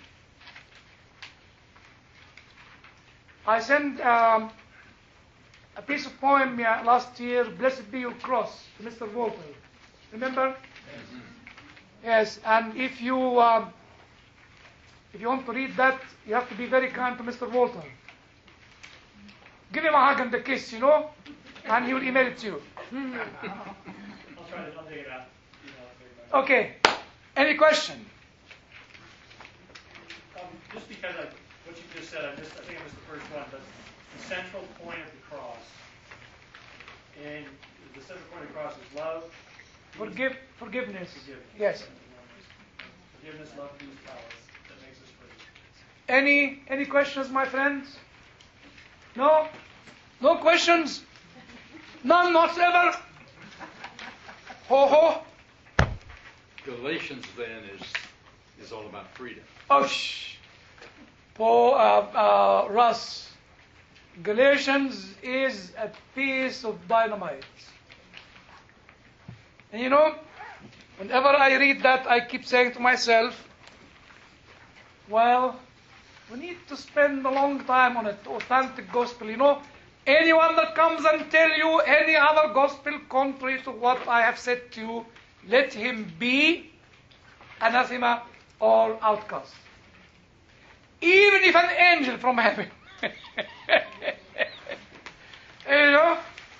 I sent um, a piece of poem uh, last year, Blessed Be Your Cross, to Mister Walter. Remember? Yes, and if you uh, if you want to read that, you have to be very kind to Mister Walter. Give him a hug and a kiss, you know, and he will email it to you. I'll try to, I'll take it out. You know, I'll take it out. Okay. Any question? Um, just because I, what you just said, I just I think I missed the first one, but the central point of the cross, and the central point of the cross is love, Forgive, forgiveness. forgiveness. Yes. Forgiveness, love, peace, power. That makes us free. Any any questions, my friends? No? No questions? None whatsoever? Ho ho? Galatians then is is all about freedom. Oh, shh. Paul, uh, uh, Russ, Galatians is a piece of dynamite. And you know, whenever I read that, I keep saying to myself, well, we need to spend a long time on it, authentic gospel. You know, anyone that comes and tell you any other gospel contrary to what I have said to you, let him be anathema or outcast. Even if an angel from heaven. You know,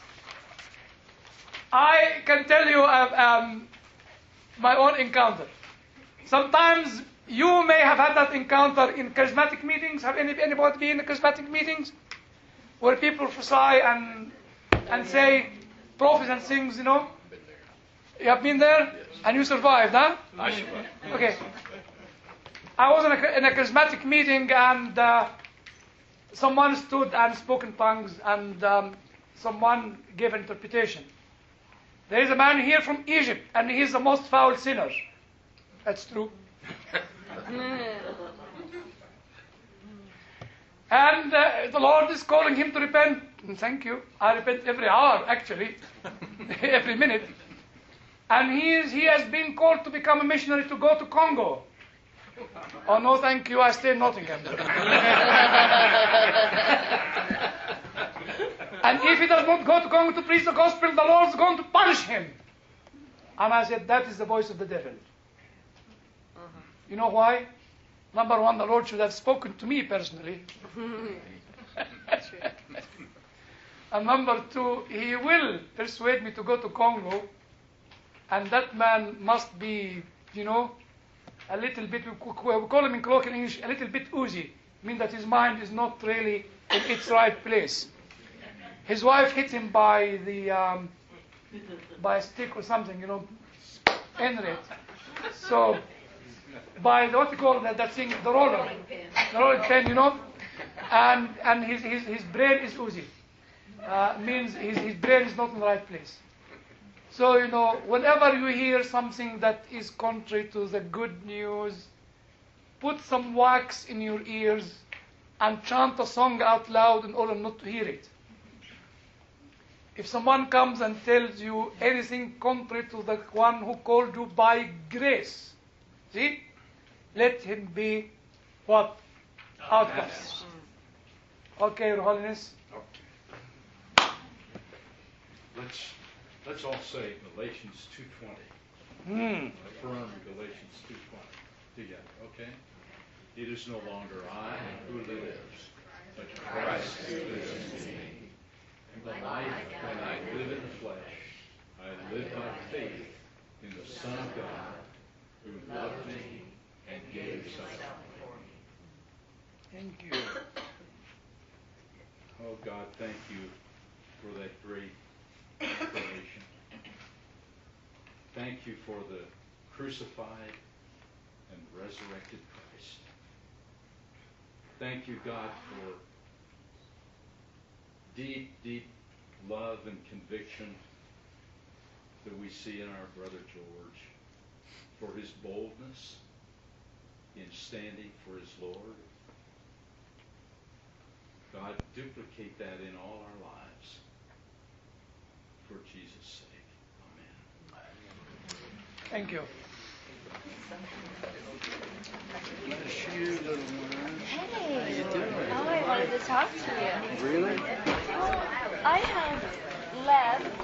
I can tell you uh, um, my own encounter. Sometimes you may have had that encounter in charismatic meetings. Have any, anybody been in charismatic meetings? Where people prophesy and and say prophets and things, you know? You have been there? And you survived, huh? I survived. Okay. I was in a, in a charismatic meeting, and uh, someone stood and spoke in tongues, and um, someone gave an interpretation. There is a man here from Egypt, and he is the most foul sinner. That's true. And uh, the Lord is calling him to repent. And thank you. I repent every hour, actually, every minute. And he is, he has been called to become a missionary to go to Congo. Oh, no, thank you. I stay in Nottingham. And if he does not go to Congo to preach the gospel, the Lord is going to punish him. And I said, that is the voice of the devil. You know why? Number one, the Lord should have spoken to me personally. And number two, he will persuade me to go to Congo. And that man must be, you know, a little bit, we call him in colloquial English, a little bit oozy. I mean that his mind is not really in its right place. His wife hit him by the, um, by a stick or something, you know, ended it. So, by the, what you call that, that thing, the roller, the rolling pin, you know, and and his his, his brain is oozy. Uh, means his, his brain is not in the right place. So, you know, whenever you hear something that is contrary to the good news, put some wax in your ears and chant a song out loud in order not to hear it. If someone comes and tells you anything contrary to the one who called you by grace, see, let him be what? Outcast. Okay, Your Holiness. Okay. Let's let's all say Galatians two twenty. Hmm. Affirm Galatians two twenty together. Okay. It is no longer I who lives, but Christ who lives in me. And the life when I live in the flesh, I live by faith in the Son of God, who loved me and gave himself for me. Thank you. Oh God, thank you for that great information. Thank you for the crucified and resurrected Christ. Thank you, God, for deep, deep love and conviction that we see in our brother George, for his boldness in standing for his Lord. God, duplicate that in all our lives. For Jesus' sake. Amen. Thank you. Hey, oh, I wanted to talk to you. Really? Oh, I have Lev